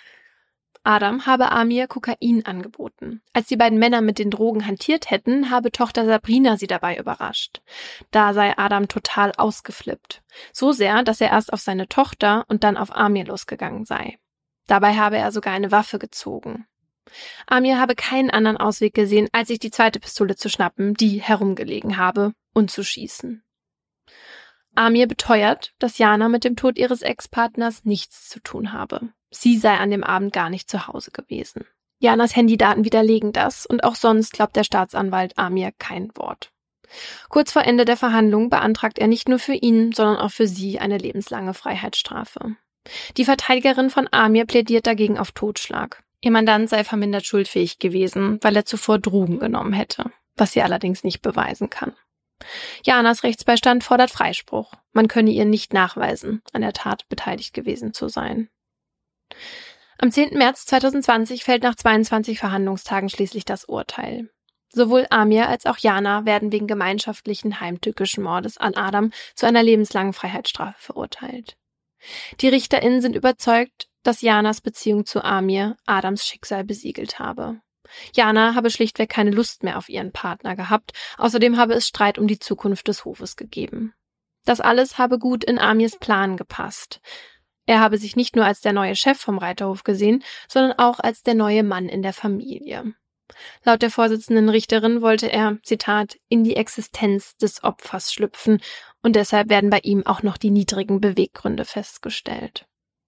Adam habe Amir Kokain angeboten. Als die beiden Männer mit den Drogen hantiert hätten, habe Tochter Sabrina sie dabei überrascht. Da sei Adam total ausgeflippt. So sehr, dass er erst auf seine Tochter und dann auf Amir losgegangen sei. Dabei habe er sogar eine Waffe gezogen. Amir habe keinen anderen Ausweg gesehen, als sich die zweite Pistole zu schnappen, die herumgelegen habe, und zu schießen. Amir beteuert, dass Jana mit dem Tod ihres Ex-Partners nichts zu tun habe. Sie sei an dem Abend gar nicht zu Hause gewesen. Janas Handydaten widerlegen das und auch sonst glaubt der Staatsanwalt Amir kein Wort. Kurz vor Ende der Verhandlung beantragt er nicht nur für ihn, sondern auch für sie eine lebenslange Freiheitsstrafe. Die Verteidigerin von Amir plädiert dagegen auf Totschlag. Ihr Mandant sei vermindert schuldfähig gewesen, weil er zuvor Drogen genommen hätte, was sie allerdings nicht beweisen kann. Janas Rechtsbeistand fordert Freispruch. Man könne ihr nicht nachweisen, an der Tat beteiligt gewesen zu sein. Am 10. März 2020 fällt nach 22 Verhandlungstagen schließlich das Urteil. Sowohl Amir als auch Jana werden wegen gemeinschaftlichen heimtückischen Mordes an Adam zu einer lebenslangen Freiheitsstrafe verurteilt. Die RichterInnen sind überzeugt, dass Janas Beziehung zu Amir Adams Schicksal besiegelt habe. Jana habe schlichtweg keine Lust mehr auf ihren Partner gehabt, außerdem habe es Streit um die Zukunft des Hofes gegeben. Das alles habe gut in Amirs Plan gepasst. Er habe sich nicht nur als der neue Chef vom Reiterhof gesehen, sondern auch als der neue Mann in der Familie. Laut der vorsitzenden Richterin wollte er, Zitat, in die Existenz des Opfers schlüpfen und deshalb werden bei ihm auch noch die niedrigen Beweggründe festgestellt.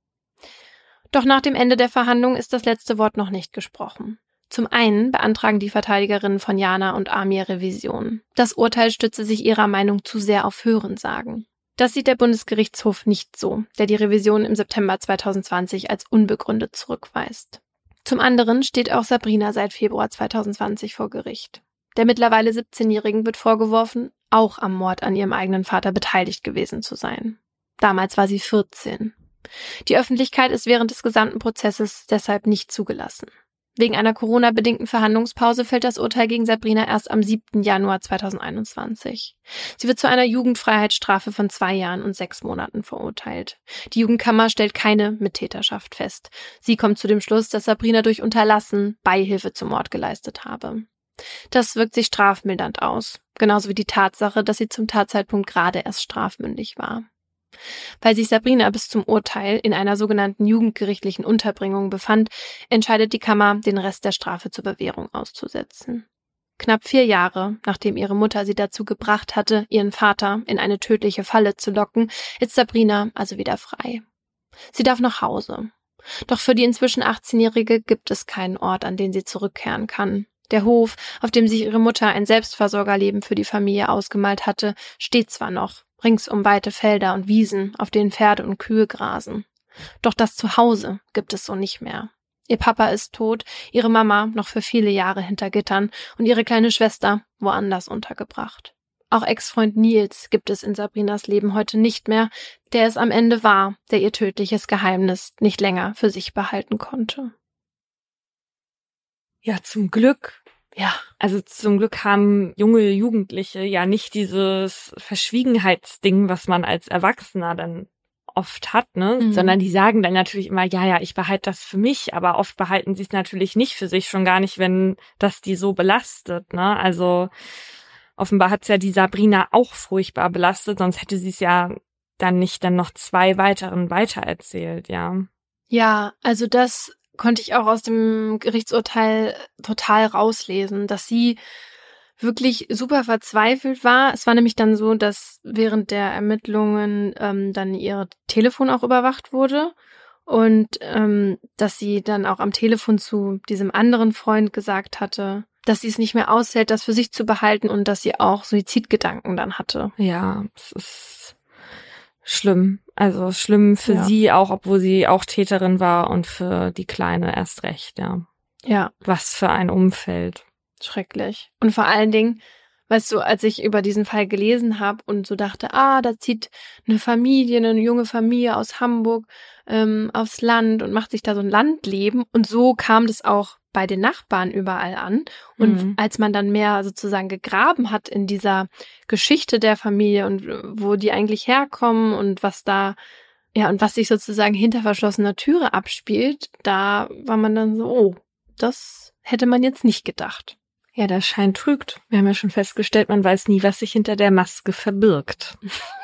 Doch nach dem Ende der Verhandlung ist das letzte Wort noch nicht gesprochen. Zum einen beantragen die Verteidigerinnen von Jana und Amir Revision. Das Urteil stütze sich ihrer Meinung zu sehr auf Hörensagen. Das sieht der Bundesgerichtshof nicht so, der die Revision im September 2020 als unbegründet zurückweist. Zum anderen steht auch Sabrina seit Februar 2020 vor Gericht. Der mittlerweile 17-Jährigen wird vorgeworfen, auch am Mord an ihrem eigenen Vater beteiligt gewesen zu sein. Damals war sie 14. Die Öffentlichkeit ist während des gesamten Prozesses deshalb nicht zugelassen. Wegen einer Corona-bedingten Verhandlungspause fällt das Urteil gegen Sabrina erst am 7. Januar 2021. Sie wird zu einer Jugendfreiheitsstrafe von 2 Jahren und 6 Monaten verurteilt. Die Jugendkammer stellt keine Mittäterschaft fest. Sie kommt zu dem Schluss, dass Sabrina durch Unterlassen Beihilfe zum Mord geleistet habe. Das wirkt sich strafmildernd aus, genauso wie die Tatsache, dass sie zum Tatzeitpunkt gerade erst strafmündig war. Weil sich Sabrina bis zum Urteil in einer sogenannten jugendgerichtlichen Unterbringung befand, entscheidet die Kammer, den Rest der Strafe zur Bewährung auszusetzen. Knapp 4 Jahre, nachdem ihre Mutter sie dazu gebracht hatte, ihren Vater in eine tödliche Falle zu locken, ist Sabrina also wieder frei. Sie darf nach Hause. Doch für die inzwischen 18-Jährige gibt es keinen Ort, an den sie zurückkehren kann. Der Hof, auf dem sich ihre Mutter ein Selbstversorgerleben für die Familie ausgemalt hatte, steht zwar noch, ringsum weite Felder und Wiesen, auf denen Pferde und Kühe grasen. Doch das Zuhause gibt es so nicht mehr. Ihr Papa ist tot, ihre Mama noch für viele Jahre hinter Gittern und ihre kleine Schwester woanders untergebracht. Auch Ex-Freund Nils gibt es in Sabrinas Leben heute nicht mehr, der es am Ende war, der ihr tödliches Geheimnis nicht länger für sich behalten konnte. Ja, zum Glück. Ja, also zum Glück haben junge Jugendliche ja nicht dieses Verschwiegenheitsding, was man als Erwachsener dann oft hat, ne? Sondern die sagen dann natürlich immer, ja, ich behalte das für mich, aber oft behalten sie es natürlich nicht für sich, schon gar nicht, wenn das die so belastet, ne? Also offenbar hat es ja die Sabrina auch furchtbar belastet, sonst hätte sie es ja dann nicht dann noch 2 weiteren weitererzählt, ja. Ja, also das konnte ich auch aus dem Gerichtsurteil total rauslesen, dass sie wirklich super verzweifelt war. Es war nämlich dann so, dass während der Ermittlungen dann ihr Telefon auch überwacht wurde und dass sie dann auch am Telefon zu diesem anderen Freund gesagt hatte, dass sie es nicht mehr aushält, das für sich zu behalten und dass sie auch Suizidgedanken dann hatte. Ja, es ist schlimm. Also schlimm für sie auch, obwohl sie auch Täterin war und für die Kleine erst recht, ja. Ja. Was für ein Umfeld. Schrecklich. Und vor allen Dingen, weißt du, als ich über diesen Fall gelesen habe und so dachte, da zieht eine junge Familie aus Hamburg aufs Land und macht sich da so ein Landleben. Und so kam das auch bei den Nachbarn überall an. Und als man dann mehr sozusagen gegraben hat in dieser Geschichte der Familie und wo die eigentlich herkommen und was da, und was sich sozusagen hinter verschlossener Türe abspielt, da war man dann so, oh, das hätte man jetzt nicht gedacht. Ja, der Schein trügt. Wir haben ja schon festgestellt, man weiß nie, was sich hinter der Maske verbirgt.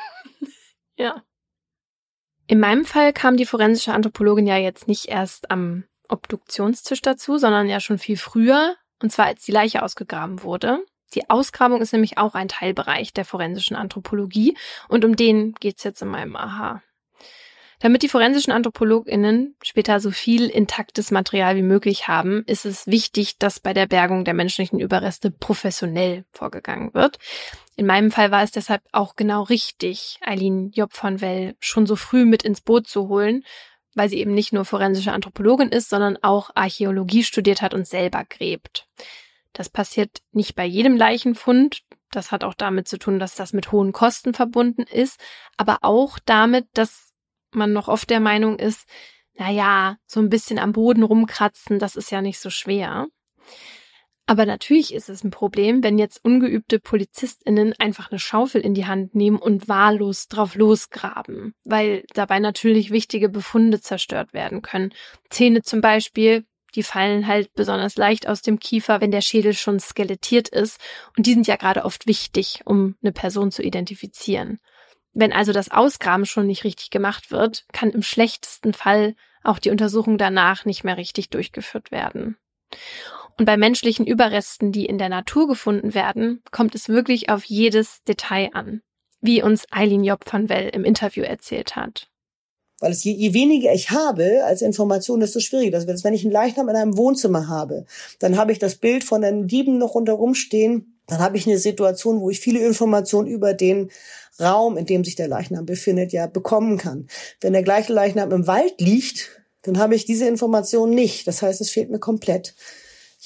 Ja. In meinem Fall kam die forensische Anthropologin ja jetzt nicht erst am Obduktionstisch dazu, sondern ja schon viel früher, und zwar als die Leiche ausgegraben wurde. Die Ausgrabung ist nämlich auch ein Teilbereich der forensischen Anthropologie und um den geht's jetzt in meinem Aha. Damit die forensischen AnthropologInnen später so viel intaktes Material wie möglich haben, ist es wichtig, dass bei der Bergung der menschlichen Überreste professionell vorgegangen wird. In meinem Fall war es deshalb auch genau richtig, Eileen Job von Well schon so früh mit ins Boot zu holen, weil sie eben nicht nur forensische Anthropologin ist, sondern auch Archäologie studiert hat und selber gräbt. Das passiert nicht bei jedem Leichenfund. Das hat auch damit zu tun, dass das mit hohen Kosten verbunden ist, aber auch damit, dass man noch oft der Meinung ist, so ein bisschen am Boden rumkratzen, das ist ja nicht so schwer. Aber natürlich ist es ein Problem, wenn jetzt ungeübte PolizistInnen einfach eine Schaufel in die Hand nehmen und wahllos drauf losgraben, weil dabei natürlich wichtige Befunde zerstört werden können. Zähne zum Beispiel, die fallen halt besonders leicht aus dem Kiefer, wenn der Schädel schon skelettiert ist, und die sind ja gerade oft wichtig, um eine Person zu identifizieren. Wenn also das Ausgraben schon nicht richtig gemacht wird, kann im schlechtesten Fall auch die Untersuchung danach nicht mehr richtig durchgeführt werden. Und bei menschlichen Überresten, die in der Natur gefunden werden, kommt es wirklich auf jedes Detail an, wie uns Eileen Job van Well im Interview erzählt hat. Weil je weniger ich habe als Information, desto schwieriger. Also wenn ich einen Leichnam in einem Wohnzimmer habe, dann habe ich das Bild von den Dieben noch rundherum stehen. Dann habe ich eine Situation, wo ich viele Informationen über den Raum, in dem sich der Leichnam befindet, ja bekommen kann. Wenn der gleiche Leichnam im Wald liegt, dann habe ich diese Information nicht. Das heißt, es fehlt mir komplett.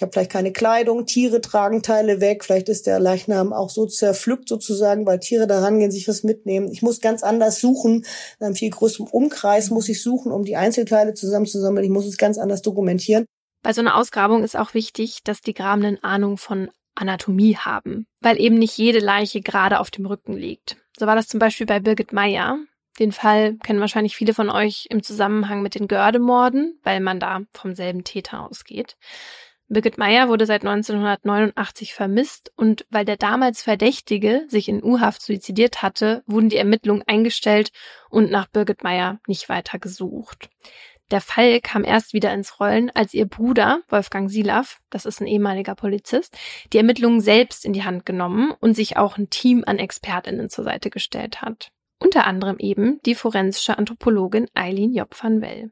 Ich habe vielleicht keine Kleidung, Tiere tragen Teile weg, vielleicht ist der Leichnam auch so zerpflückt sozusagen, weil Tiere da rangehen, sich was mitnehmen. Ich muss ganz anders suchen, in einem viel größeren Umkreis muss ich suchen, um die Einzelteile zusammenzusammeln. Ich muss es ganz anders dokumentieren. Bei so einer Ausgrabung ist auch wichtig, dass die Grabenden Ahnung von Anatomie haben, weil eben nicht jede Leiche gerade auf dem Rücken liegt. So war das zum Beispiel bei Birgit Meyer. Den Fall kennen wahrscheinlich viele von euch im Zusammenhang mit den Göhrde-Morden, weil man da vom selben Täter ausgeht. Birgit Meyer wurde seit 1989 vermisst und weil der damals Verdächtige sich in U-Haft suizidiert hatte, wurden die Ermittlungen eingestellt und nach Birgit Meyer nicht weiter gesucht. Der Fall kam erst wieder ins Rollen, als ihr Bruder, Wolfgang Silaff, das ist ein ehemaliger Polizist, die Ermittlungen selbst in die Hand genommen und sich auch ein Team an ExpertInnen zur Seite gestellt hat. Unter anderem eben die forensische Anthropologin Eileen Job van Well.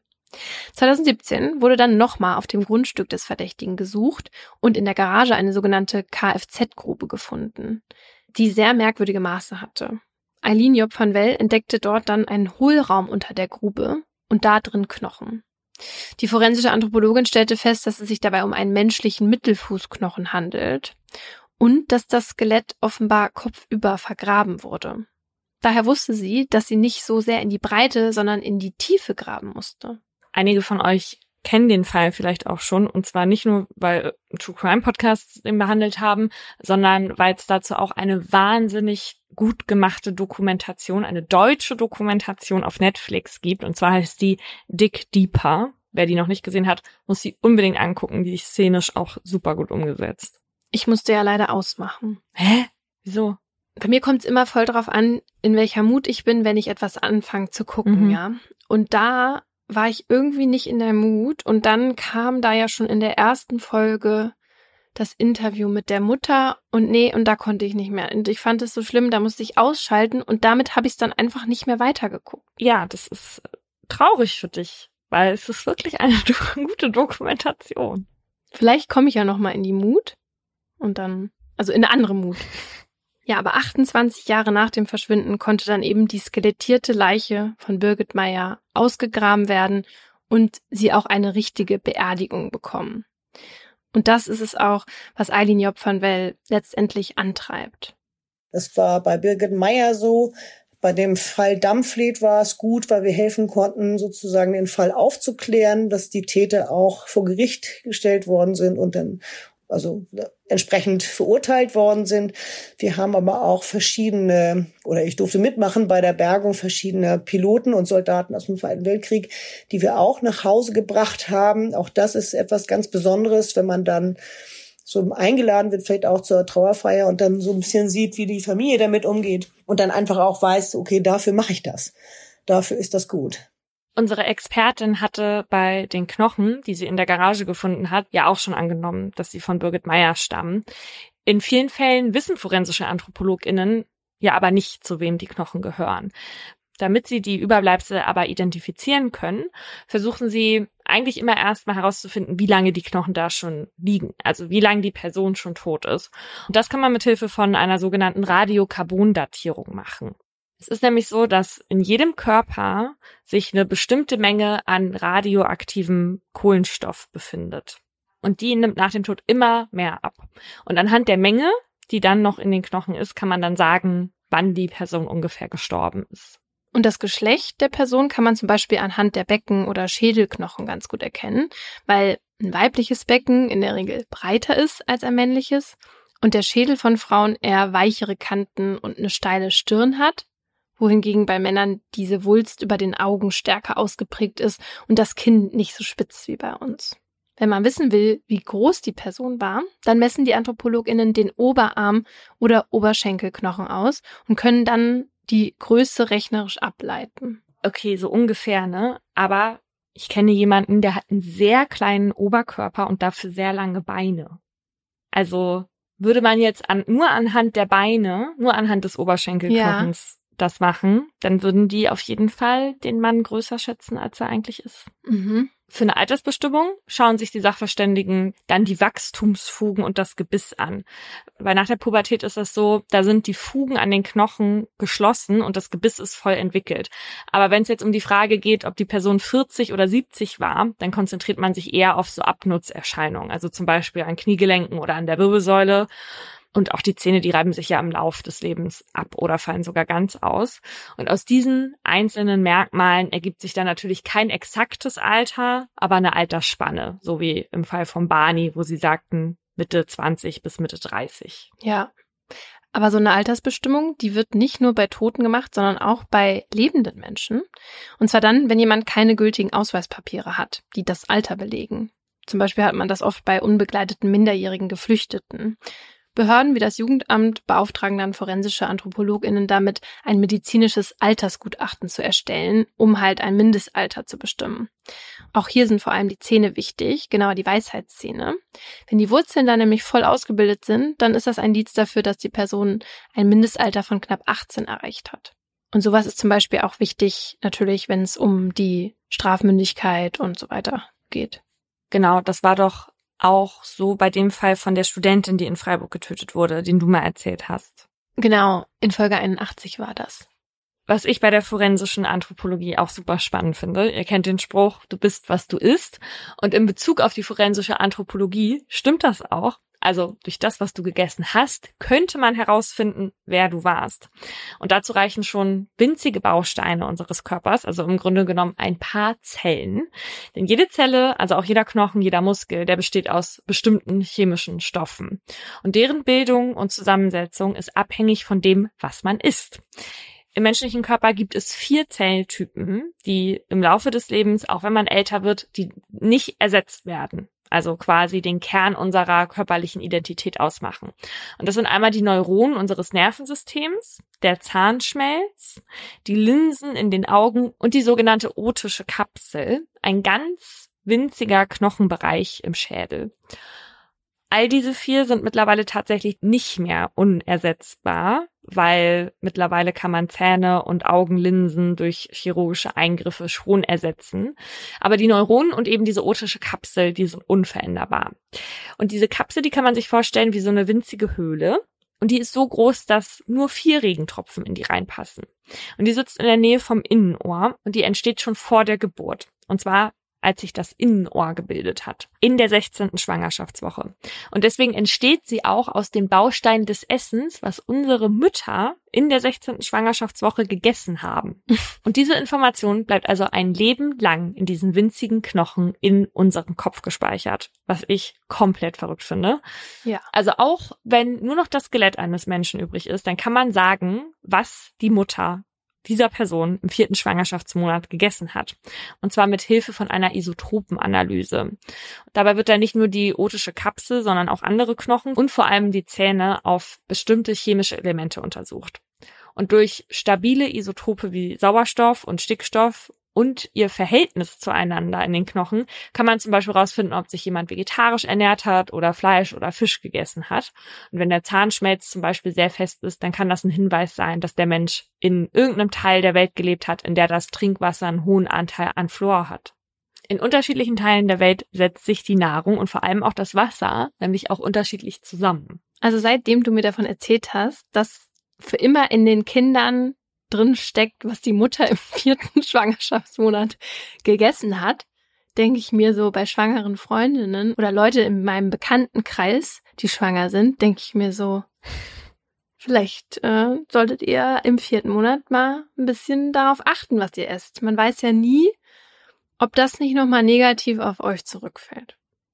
2017 wurde dann nochmal auf dem Grundstück des Verdächtigen gesucht und in der Garage eine sogenannte Kfz-Grube gefunden, die sehr merkwürdige Maße hatte. Eileen Job van Well entdeckte dort dann einen Hohlraum unter der Grube und da drin Knochen. Die forensische Anthropologin stellte fest, dass es sich dabei um einen menschlichen Mittelfußknochen handelt und dass das Skelett offenbar kopfüber vergraben wurde. Daher wusste sie, dass sie nicht so sehr in die Breite, sondern in die Tiefe graben musste. Einige von euch kennen den Fall vielleicht auch schon, und zwar nicht nur, weil True Crime Podcasts den behandelt haben, sondern weil es dazu auch eine wahnsinnig gut gemachte Dokumentation, eine deutsche Dokumentation auf Netflix gibt, und zwar heißt die Dig Deeper. Wer die noch nicht gesehen hat, muss sie unbedingt angucken, die ist szenisch auch super gut umgesetzt. Ich musste ja leider ausmachen. Hä? Wieso? Bei mir kommt es immer voll drauf an, in welcher Mut ich bin, wenn ich etwas anfange zu gucken, ja. Und da war ich irgendwie nicht in der Mut und dann kam da ja schon in der ersten Folge das Interview mit der Mutter und da konnte ich nicht mehr. Und ich fand es so schlimm, da musste ich ausschalten und damit habe ich es dann einfach nicht mehr weitergeguckt. Ja, das ist traurig für dich, weil es ist wirklich eine gute Dokumentation. Vielleicht komme ich ja nochmal in die Mut und dann, also in eine andere Mut. Ja, aber 28 Jahre nach dem Verschwinden konnte dann eben die skelettierte Leiche von Birgit Meyer ausgegraben werden und sie auch eine richtige Beerdigung bekommen. Und das ist es auch, was Eileen Job van Well letztendlich antreibt. Das war bei Birgit Meyer so. Bei dem Fall Dammfleet war es gut, weil wir helfen konnten, sozusagen den Fall aufzuklären, dass die Täter auch vor Gericht gestellt worden sind und dann entsprechend verurteilt worden sind. Wir haben aber auch ich durfte mitmachen bei der Bergung verschiedener Piloten und Soldaten aus dem Zweiten Weltkrieg, die wir auch nach Hause gebracht haben. Auch das ist etwas ganz Besonderes, wenn man dann so eingeladen wird, vielleicht auch zur Trauerfeier und dann so ein bisschen sieht, wie die Familie damit umgeht und dann einfach auch weiß, okay, dafür mache ich das. Dafür ist das gut. Unsere Expertin hatte bei den Knochen, die sie in der Garage gefunden hat, ja auch schon angenommen, dass sie von Birgit Meyer stammen. In vielen Fällen wissen forensische AnthropologInnen ja aber nicht, zu wem die Knochen gehören. Damit sie die Überbleibsel aber identifizieren können, versuchen sie eigentlich immer erstmal herauszufinden, wie lange die Knochen da schon liegen, also wie lange die Person schon tot ist. Und das kann man mit Hilfe von einer sogenannten Radiokarbondatierung machen. Es ist nämlich so, dass in jedem Körper sich eine bestimmte Menge an radioaktivem Kohlenstoff befindet. Und die nimmt nach dem Tod immer mehr ab. Und anhand der Menge, die dann noch in den Knochen ist, kann man dann sagen, wann die Person ungefähr gestorben ist. Und das Geschlecht der Person kann man zum Beispiel anhand der Becken- oder Schädelknochen ganz gut erkennen, weil ein weibliches Becken in der Regel breiter ist als ein männliches und der Schädel von Frauen eher weichere Kanten und eine steile Stirn hat, wohingegen bei Männern diese Wulst über den Augen stärker ausgeprägt ist und das Kinn nicht so spitz wie bei uns. Wenn man wissen will, wie groß die Person war, dann messen die AnthropologInnen den Oberarm- oder Oberschenkelknochen aus und können dann die Größe rechnerisch ableiten. Okay, so ungefähr, ne? Aber ich kenne jemanden, der hat einen sehr kleinen Oberkörper und dafür sehr lange Beine. Also würde man jetzt nur anhand der Beine, nur anhand des Oberschenkelknochens das machen, dann würden die auf jeden Fall den Mann größer schätzen, als er eigentlich ist. Mhm. Für eine Altersbestimmung schauen sich die Sachverständigen dann die Wachstumsfugen und das Gebiss an. Weil nach der Pubertät ist das so, da sind die Fugen an den Knochen geschlossen und das Gebiss ist voll entwickelt. Aber wenn es jetzt um die Frage geht, ob die Person 40 oder 70 war, dann konzentriert man sich eher auf so Abnutzerscheinungen. Also zum Beispiel an Kniegelenken oder an der Wirbelsäule. Und auch die Zähne, die reiben sich ja im Lauf des Lebens ab oder fallen sogar ganz aus. Und aus diesen einzelnen Merkmalen ergibt sich dann natürlich kein exaktes Alter, aber eine Altersspanne, so wie im Fall von Barney, wo sie sagten Mitte 20 bis Mitte 30. Ja, aber so eine Altersbestimmung, die wird nicht nur bei Toten gemacht, sondern auch bei lebenden Menschen. Und zwar dann, wenn jemand keine gültigen Ausweispapiere hat, die das Alter belegen. Zum Beispiel hat man das oft bei unbegleiteten minderjährigen Geflüchteten. Behörden wie das Jugendamt beauftragen dann forensische AnthropologInnen damit, ein medizinisches Altersgutachten zu erstellen, um halt ein Mindestalter zu bestimmen. Auch hier sind vor allem die Zähne wichtig, genauer die Weisheitszähne. Wenn die Wurzeln dann nämlich voll ausgebildet sind, dann ist das ein Indiz dafür, dass die Person ein Mindestalter von knapp 18 erreicht hat. Und sowas ist zum Beispiel auch wichtig, natürlich, wenn es um die Strafmündigkeit und so weiter geht. Genau, das war doch auch so bei dem Fall von der Studentin, die in Freiburg getötet wurde, den du mal erzählt hast. Genau, in Folge 81 war das. Was ich bei der forensischen Anthropologie auch super spannend finde, ihr kennt den Spruch, du bist, was du isst. Und in Bezug auf die forensische Anthropologie stimmt das auch. Also durch das, was du gegessen hast, könnte man herausfinden, wer du warst. Und dazu reichen schon winzige Bausteine unseres Körpers, also im Grunde genommen ein paar Zellen. Denn jede Zelle, also auch jeder Knochen, jeder Muskel, der besteht aus bestimmten chemischen Stoffen. Und deren Bildung und Zusammensetzung ist abhängig von dem, was man isst. Im menschlichen Körper gibt es 4 Zelltypen, die im Laufe des Lebens, auch wenn man älter wird, die nicht ersetzt werden. Also quasi den Kern unserer körperlichen Identität ausmachen. Und das sind einmal die Neuronen unseres Nervensystems, der Zahnschmelz, die Linsen in den Augen und die sogenannte otische Kapsel, ein ganz winziger Knochenbereich im Schädel. All diese 4 sind mittlerweile tatsächlich nicht mehr unersetzbar, weil mittlerweile kann man Zähne und Augenlinsen durch chirurgische Eingriffe schon ersetzen. Aber die Neuronen und eben diese otische Kapsel, die sind unveränderbar. Und diese Kapsel, die kann man sich vorstellen wie so eine winzige Höhle. Und die ist so groß, dass nur 4 Regentropfen in die reinpassen. Und die sitzt in der Nähe vom Innenohr und die entsteht schon vor der Geburt. Und zwar als sich das Innenohr gebildet hat, in der 16. Schwangerschaftswoche. Und deswegen entsteht sie auch aus den Bausteinen des Essens, was unsere Mütter in der 16. Schwangerschaftswoche gegessen haben. Und diese Information bleibt also ein Leben lang in diesen winzigen Knochen in unserem Kopf gespeichert, was ich komplett verrückt finde. Ja. Also auch wenn nur noch das Skelett eines Menschen übrig ist, dann kann man sagen, was die Mutter dieser Person im 4. Schwangerschaftsmonat gegessen hat. Und zwar mit Hilfe von einer Isotopenanalyse. Dabei wird dann nicht nur die otische Kapsel, sondern auch andere Knochen und vor allem die Zähne auf bestimmte chemische Elemente untersucht. Und durch stabile Isotope wie Sauerstoff und Stickstoff und ihr Verhältnis zueinander in den Knochen kann man zum Beispiel herausfinden, ob sich jemand vegetarisch ernährt hat oder Fleisch oder Fisch gegessen hat. Und wenn der Zahnschmelz zum Beispiel sehr fest ist, dann kann das ein Hinweis sein, dass der Mensch in irgendeinem Teil der Welt gelebt hat, in der das Trinkwasser einen hohen Anteil an Fluor hat. In unterschiedlichen Teilen der Welt setzt sich die Nahrung und vor allem auch das Wasser nämlich auch unterschiedlich zusammen. Also seitdem du mir davon erzählt hast, dass für immer in den Kindern drin steckt, was die Mutter im 4. Schwangerschaftsmonat gegessen hat, denke ich mir so bei schwangeren Freundinnen oder Leute in meinem Bekanntenkreis, die schwanger sind, denke ich mir so, vielleicht solltet ihr im 4. Monat mal ein bisschen darauf achten, was ihr esst. Man weiß ja nie, ob das nicht nochmal negativ auf euch zurückfällt.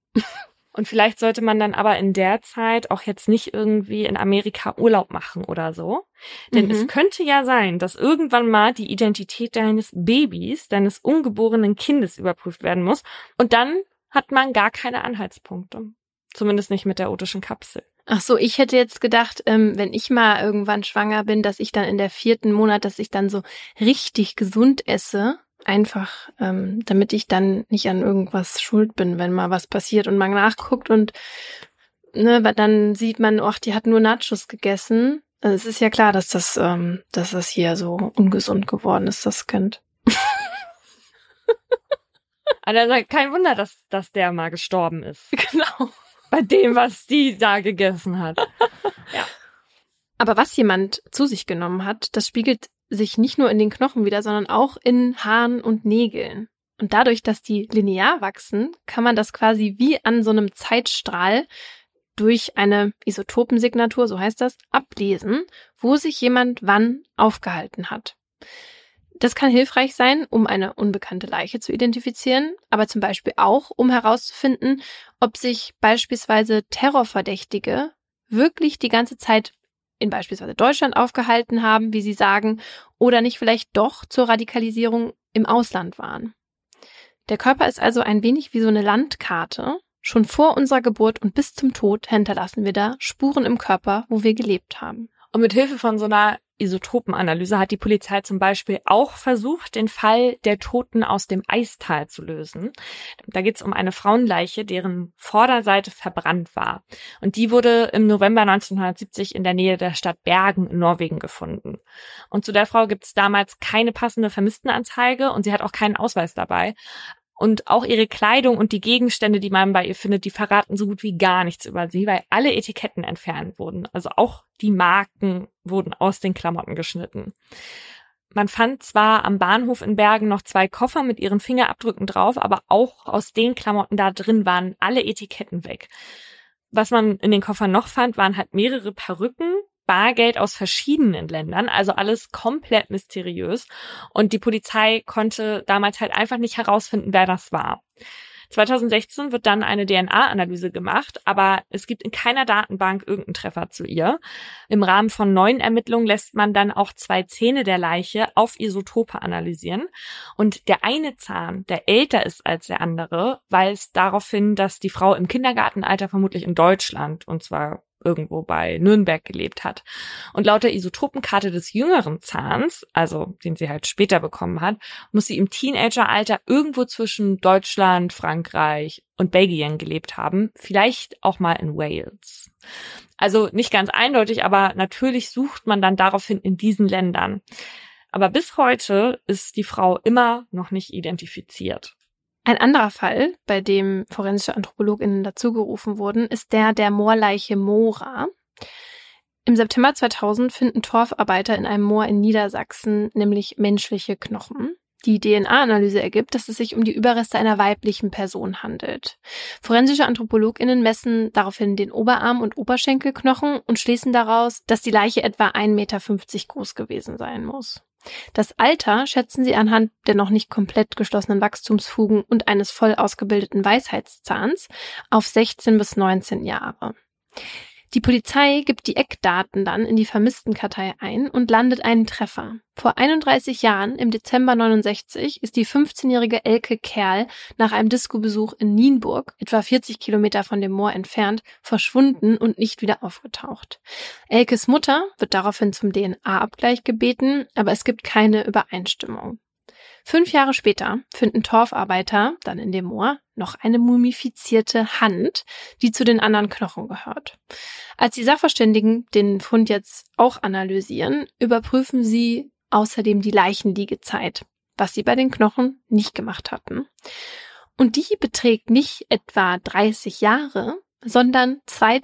Und vielleicht sollte man dann aber in der Zeit auch jetzt nicht irgendwie in Amerika Urlaub machen oder so. Denn es könnte ja sein, dass irgendwann mal die Identität deines Babys, deines ungeborenen Kindes überprüft werden muss. Und dann hat man gar keine Anhaltspunkte. Zumindest nicht mit der otischen Kapsel. Ach so, ich hätte jetzt gedacht, wenn ich mal irgendwann schwanger bin, dass ich dann in der 4. Monat, dass ich dann so richtig gesund esse. Einfach, damit ich dann nicht an irgendwas schuld bin, wenn mal was passiert und man nachguckt und weil dann sieht man, ach, die hat nur Nachos gegessen. Also es ist ja klar, dass das hier so ungesund geworden ist, das Kind. Also kein Wunder, dass der mal gestorben ist. Genau. Bei dem, was die da gegessen hat. Ja. Aber was jemand zu sich genommen hat, das spiegelt sich nicht nur in den Knochen wieder, sondern auch in Haaren und Nägeln. Und dadurch, dass die linear wachsen, kann man das quasi wie an so einem Zeitstrahl durch eine Isotopensignatur, so heißt das, ablesen, wo sich jemand wann aufgehalten hat. Das kann hilfreich sein, um eine unbekannte Leiche zu identifizieren, aber zum Beispiel auch, um herauszufinden, ob sich beispielsweise Terrorverdächtige wirklich die ganze Zeit in beispielsweise Deutschland aufgehalten haben, wie sie sagen, oder nicht vielleicht doch zur Radikalisierung im Ausland waren. Der Körper ist also ein wenig wie so eine Landkarte. Schon vor unserer Geburt und bis zum Tod hinterlassen wir da Spuren im Körper, wo wir gelebt haben. Und mit Hilfe von so einer Isotopenanalyse hat die Polizei zum Beispiel auch versucht, den Fall der Toten aus dem Eistal zu lösen. Da geht es um eine Frauenleiche, deren Vorderseite verbrannt war. Und die wurde im November 1970 in der Nähe der Stadt Bergen in Norwegen gefunden. Und zu der Frau gibt es damals keine passende Vermisstenanzeige und sie hat auch keinen Ausweis dabei. Und auch ihre Kleidung und die Gegenstände, die man bei ihr findet, die verraten so gut wie gar nichts über sie, weil alle Etiketten entfernt wurden. Also auch die Marken wurden aus den Klamotten geschnitten. Man fand zwar am Bahnhof in Bergen noch 2 Koffer mit ihren Fingerabdrücken drauf, aber auch aus den Klamotten da drin waren alle Etiketten weg. Was man in den Koffern noch fand, waren halt mehrere Perücken, Bargeld aus verschiedenen Ländern, also alles komplett mysteriös. Und die Polizei konnte damals halt einfach nicht herausfinden, wer das war. 2016 wird dann eine DNA-Analyse gemacht, aber es gibt in keiner Datenbank irgendeinen Treffer zu ihr. Im Rahmen von neuen Ermittlungen lässt man dann auch 2 Zähne der Leiche auf Isotope analysieren. Und der eine Zahn, der älter ist als der andere, weist darauf hin, dass die Frau im Kindergartenalter vermutlich in Deutschland, und zwar irgendwo bei Nürnberg, gelebt hat. Und laut der Isotopenkarte des jüngeren Zahns, also den sie halt später bekommen hat, muss sie im Teenageralter irgendwo zwischen Deutschland, Frankreich und Belgien gelebt haben, vielleicht auch mal in Wales. Also nicht ganz eindeutig, aber natürlich sucht man dann daraufhin in diesen Ländern. Aber bis heute ist die Frau immer noch nicht identifiziert. Ein anderer Fall, bei dem forensische AnthropologInnen dazugerufen wurden, ist der Moorleiche Mora. Im September 2000 finden Torfarbeiter in einem Moor in Niedersachsen nämlich menschliche Knochen. Die DNA-Analyse ergibt, dass es sich um die Überreste einer weiblichen Person handelt. Forensische AnthropologInnen messen daraufhin den Oberarm- und Oberschenkelknochen und schließen daraus, dass die Leiche etwa 1,50 Meter groß gewesen sein muss. Das Alter schätzen sie anhand der noch nicht komplett geschlossenen Wachstumsfugen und eines voll ausgebildeten Weisheitszahns auf 16 bis 19 Jahre. Die Polizei gibt die Eckdaten dann in die Vermisstenkartei ein und landet einen Treffer. Vor 31 Jahren, im Dezember 69, ist die 15-jährige Elke Kerl nach einem Discobesuch in Nienburg, etwa 40 Kilometer von dem Moor entfernt, verschwunden und nicht wieder aufgetaucht. Elkes Mutter wird daraufhin zum DNA-Abgleich gebeten, aber es gibt keine Übereinstimmung. 5 Jahre später finden Torfarbeiter, dann in dem Moor, noch eine mumifizierte Hand, die zu den anderen Knochen gehört. Als die Sachverständigen den Fund jetzt auch analysieren, überprüfen sie außerdem die Leichenliegezeit, was sie bei den Knochen nicht gemacht hatten. Und die beträgt nicht etwa 30 Jahre, sondern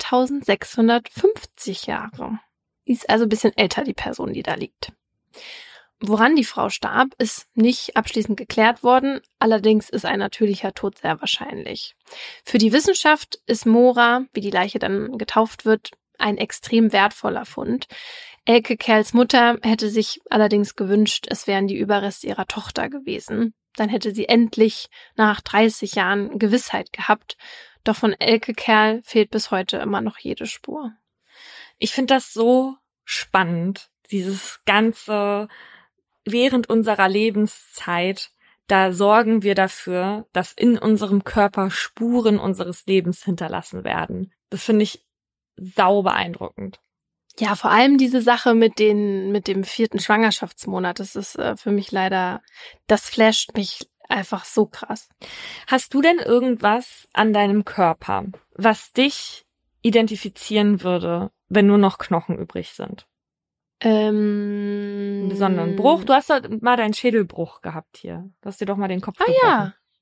2650 Jahre. Die ist also ein bisschen älter, die Person, die da liegt. Woran die Frau starb, ist nicht abschließend geklärt worden, allerdings ist ein natürlicher Tod sehr wahrscheinlich. Für die Wissenschaft ist Mora, wie die Leiche dann getauft wird, ein extrem wertvoller Fund. Elke Kerls Mutter hätte sich allerdings gewünscht, es wären die Überreste ihrer Tochter gewesen. Dann hätte sie endlich nach 30 Jahren Gewissheit gehabt. Doch von Elke Kerl fehlt bis heute immer noch jede Spur. Ich finde das so spannend, dieses ganze während unserer Lebenszeit, da sorgen wir dafür, dass in unserem Körper Spuren unseres Lebens hinterlassen werden. Das finde ich sau beeindruckend. Ja, vor allem diese Sache mit dem 4. Schwangerschaftsmonat, das ist für mich leider, das flasht mich einfach so krass. Hast du denn irgendwas an deinem Körper, was dich identifizieren würde, wenn nur noch Knochen übrig sind? Einen besonderen Bruch? Du hast doch mal deinen Schädelbruch gehabt hier. Du hast dir doch mal den Kopf gebrochen. Ja.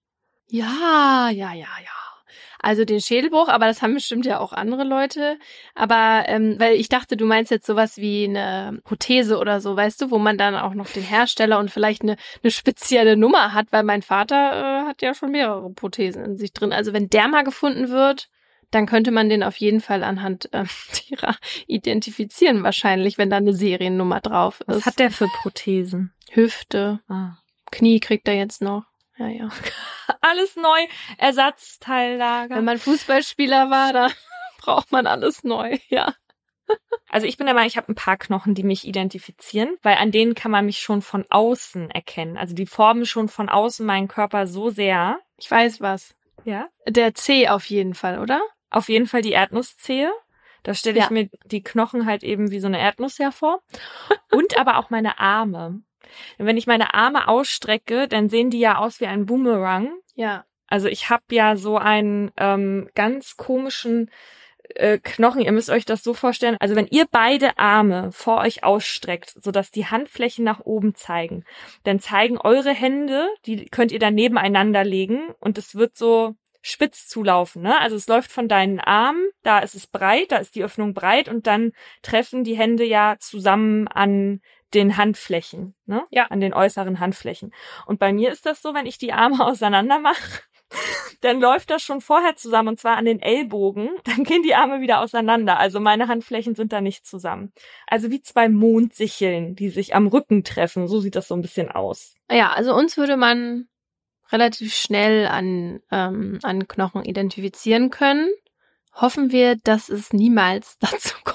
Ja. Also den Schädelbruch, aber das haben bestimmt ja auch andere Leute. Aber weil ich dachte, du meinst jetzt sowas wie eine Prothese oder so, weißt du, wo man dann auch noch den Hersteller und vielleicht eine spezielle Nummer hat, weil mein Vater hat ja schon mehrere Prothesen in sich drin. Also wenn der mal gefunden wird, dann könnte man den auf jeden Fall anhand derer identifizieren wahrscheinlich, wenn da eine Seriennummer drauf ist. Was hat der für Prothesen? Hüfte, Knie kriegt er jetzt noch. Ja. Alles neu, Ersatzteillager. Wenn man Fußballspieler war, da braucht man alles neu, ja. Also ich bin der Meinung, ich habe ein paar Knochen, die mich identifizieren, weil an denen kann man mich schon von außen erkennen. Also die formen schon von außen meinen Körper so sehr. Ich weiß was. Ja? Der Zeh auf jeden Fall, oder? Auf jeden Fall die Erdnusszehe. Da stelle ich mir die Knochen halt eben wie so eine Erdnuss hervor. Und aber auch meine Arme. Wenn ich meine Arme ausstrecke, dann sehen die ja aus wie ein Boomerang. Ja. Also ich habe ja so einen ganz komischen Knochen. Ihr müsst euch das so vorstellen. Also wenn ihr beide Arme vor euch ausstreckt, sodass die Handflächen nach oben zeigen, dann zeigen eure Hände, die könnt ihr dann nebeneinander legen und es wird so spitz zulaufen, ne? Also es läuft von deinen Armen, da ist es breit, da ist die Öffnung breit und dann treffen die Hände ja zusammen an den Handflächen, ne? Ja. An den äußeren Handflächen. Und bei mir ist das so, wenn ich die Arme auseinander mache, dann läuft das schon vorher zusammen und zwar an den Ellbogen, dann gehen die Arme wieder auseinander. Also meine Handflächen sind da nicht zusammen. Also wie zwei Mondsicheln, die sich am Rücken treffen. So sieht das so ein bisschen aus. Ja, also uns würde man relativ schnell an Knochen identifizieren können. Hoffen wir, dass es niemals dazu kommt.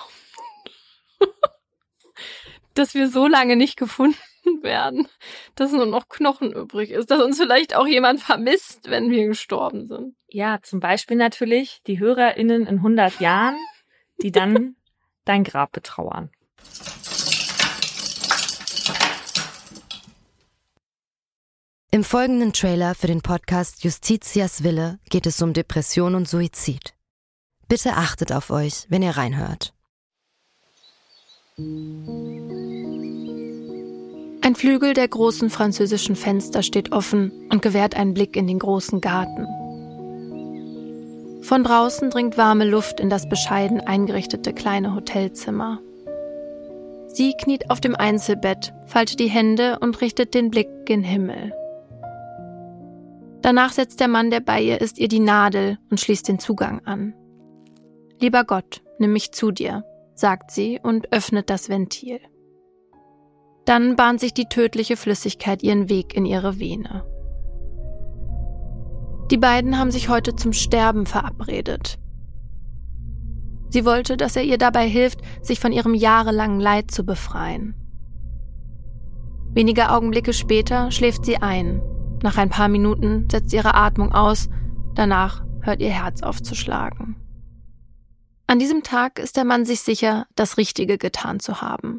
Dass wir so lange nicht gefunden werden, dass nur noch Knochen übrig ist, dass uns vielleicht auch jemand vermisst, wenn wir gestorben sind. Ja, zum Beispiel natürlich die HörerInnen in 100 Jahren, die dann dein Grab betrauern. Im folgenden Trailer für den Podcast Justitias Wille geht es um Depression und Suizid. Bitte achtet auf euch, wenn ihr reinhört. Ein Flügel der großen französischen Fenster steht offen und gewährt einen Blick in den großen Garten. Von draußen dringt warme Luft in das bescheiden eingerichtete kleine Hotelzimmer. Sie kniet auf dem Einzelbett, faltet die Hände und richtet den Blick gen Himmel. Danach setzt der Mann, der bei ihr ist, ihr die Nadel und schließt den Zugang an. »Lieber Gott, nimm mich zu dir«, sagt sie und öffnet das Ventil. Dann bahnt sich die tödliche Flüssigkeit ihren Weg in ihre Vene. Die beiden haben sich heute zum Sterben verabredet. Sie wollte, dass er ihr dabei hilft, sich von ihrem jahrelangen Leid zu befreien. Wenige Augenblicke später schläft sie ein. Nach ein paar Minuten setzt ihre Atmung aus, danach hört ihr Herz auf zu schlagen. An diesem Tag ist der Mann sich sicher, das Richtige getan zu haben.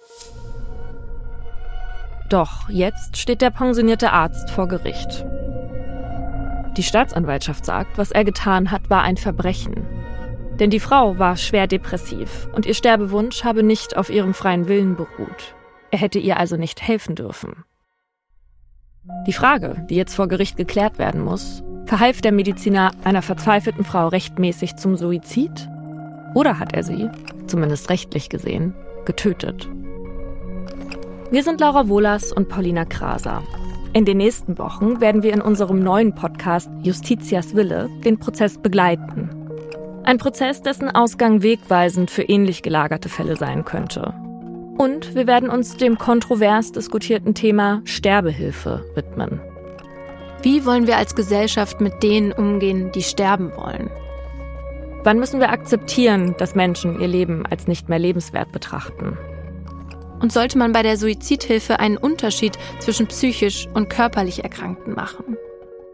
Doch jetzt steht der pensionierte Arzt vor Gericht. Die Staatsanwaltschaft sagt, was er getan hat, war ein Verbrechen. Denn die Frau war schwer depressiv und ihr Sterbewunsch habe nicht auf ihrem freien Willen beruht. Er hätte ihr also nicht helfen dürfen. Die Frage, die jetzt vor Gericht geklärt werden muss, verhalf der Mediziner einer verzweifelten Frau rechtmäßig zum Suizid? Oder hat er sie, zumindest rechtlich gesehen, getötet? Wir sind Laura Wohlers und Paulina Kraser. In den nächsten Wochen werden wir in unserem neuen Podcast Justitias Wille den Prozess begleiten. Ein Prozess, dessen Ausgang wegweisend für ähnlich gelagerte Fälle sein könnte. Und wir werden uns dem kontrovers diskutierten Thema Sterbehilfe widmen. Wie wollen wir als Gesellschaft mit denen umgehen, die sterben wollen? Wann müssen wir akzeptieren, dass Menschen ihr Leben als nicht mehr lebenswert betrachten? Und sollte man bei der Suizidhilfe einen Unterschied zwischen psychisch und körperlich Erkrankten machen?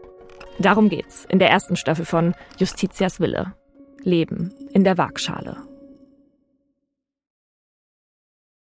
Darum geht's in der ersten Staffel von Justitias Wille. Leben in der Waagschale.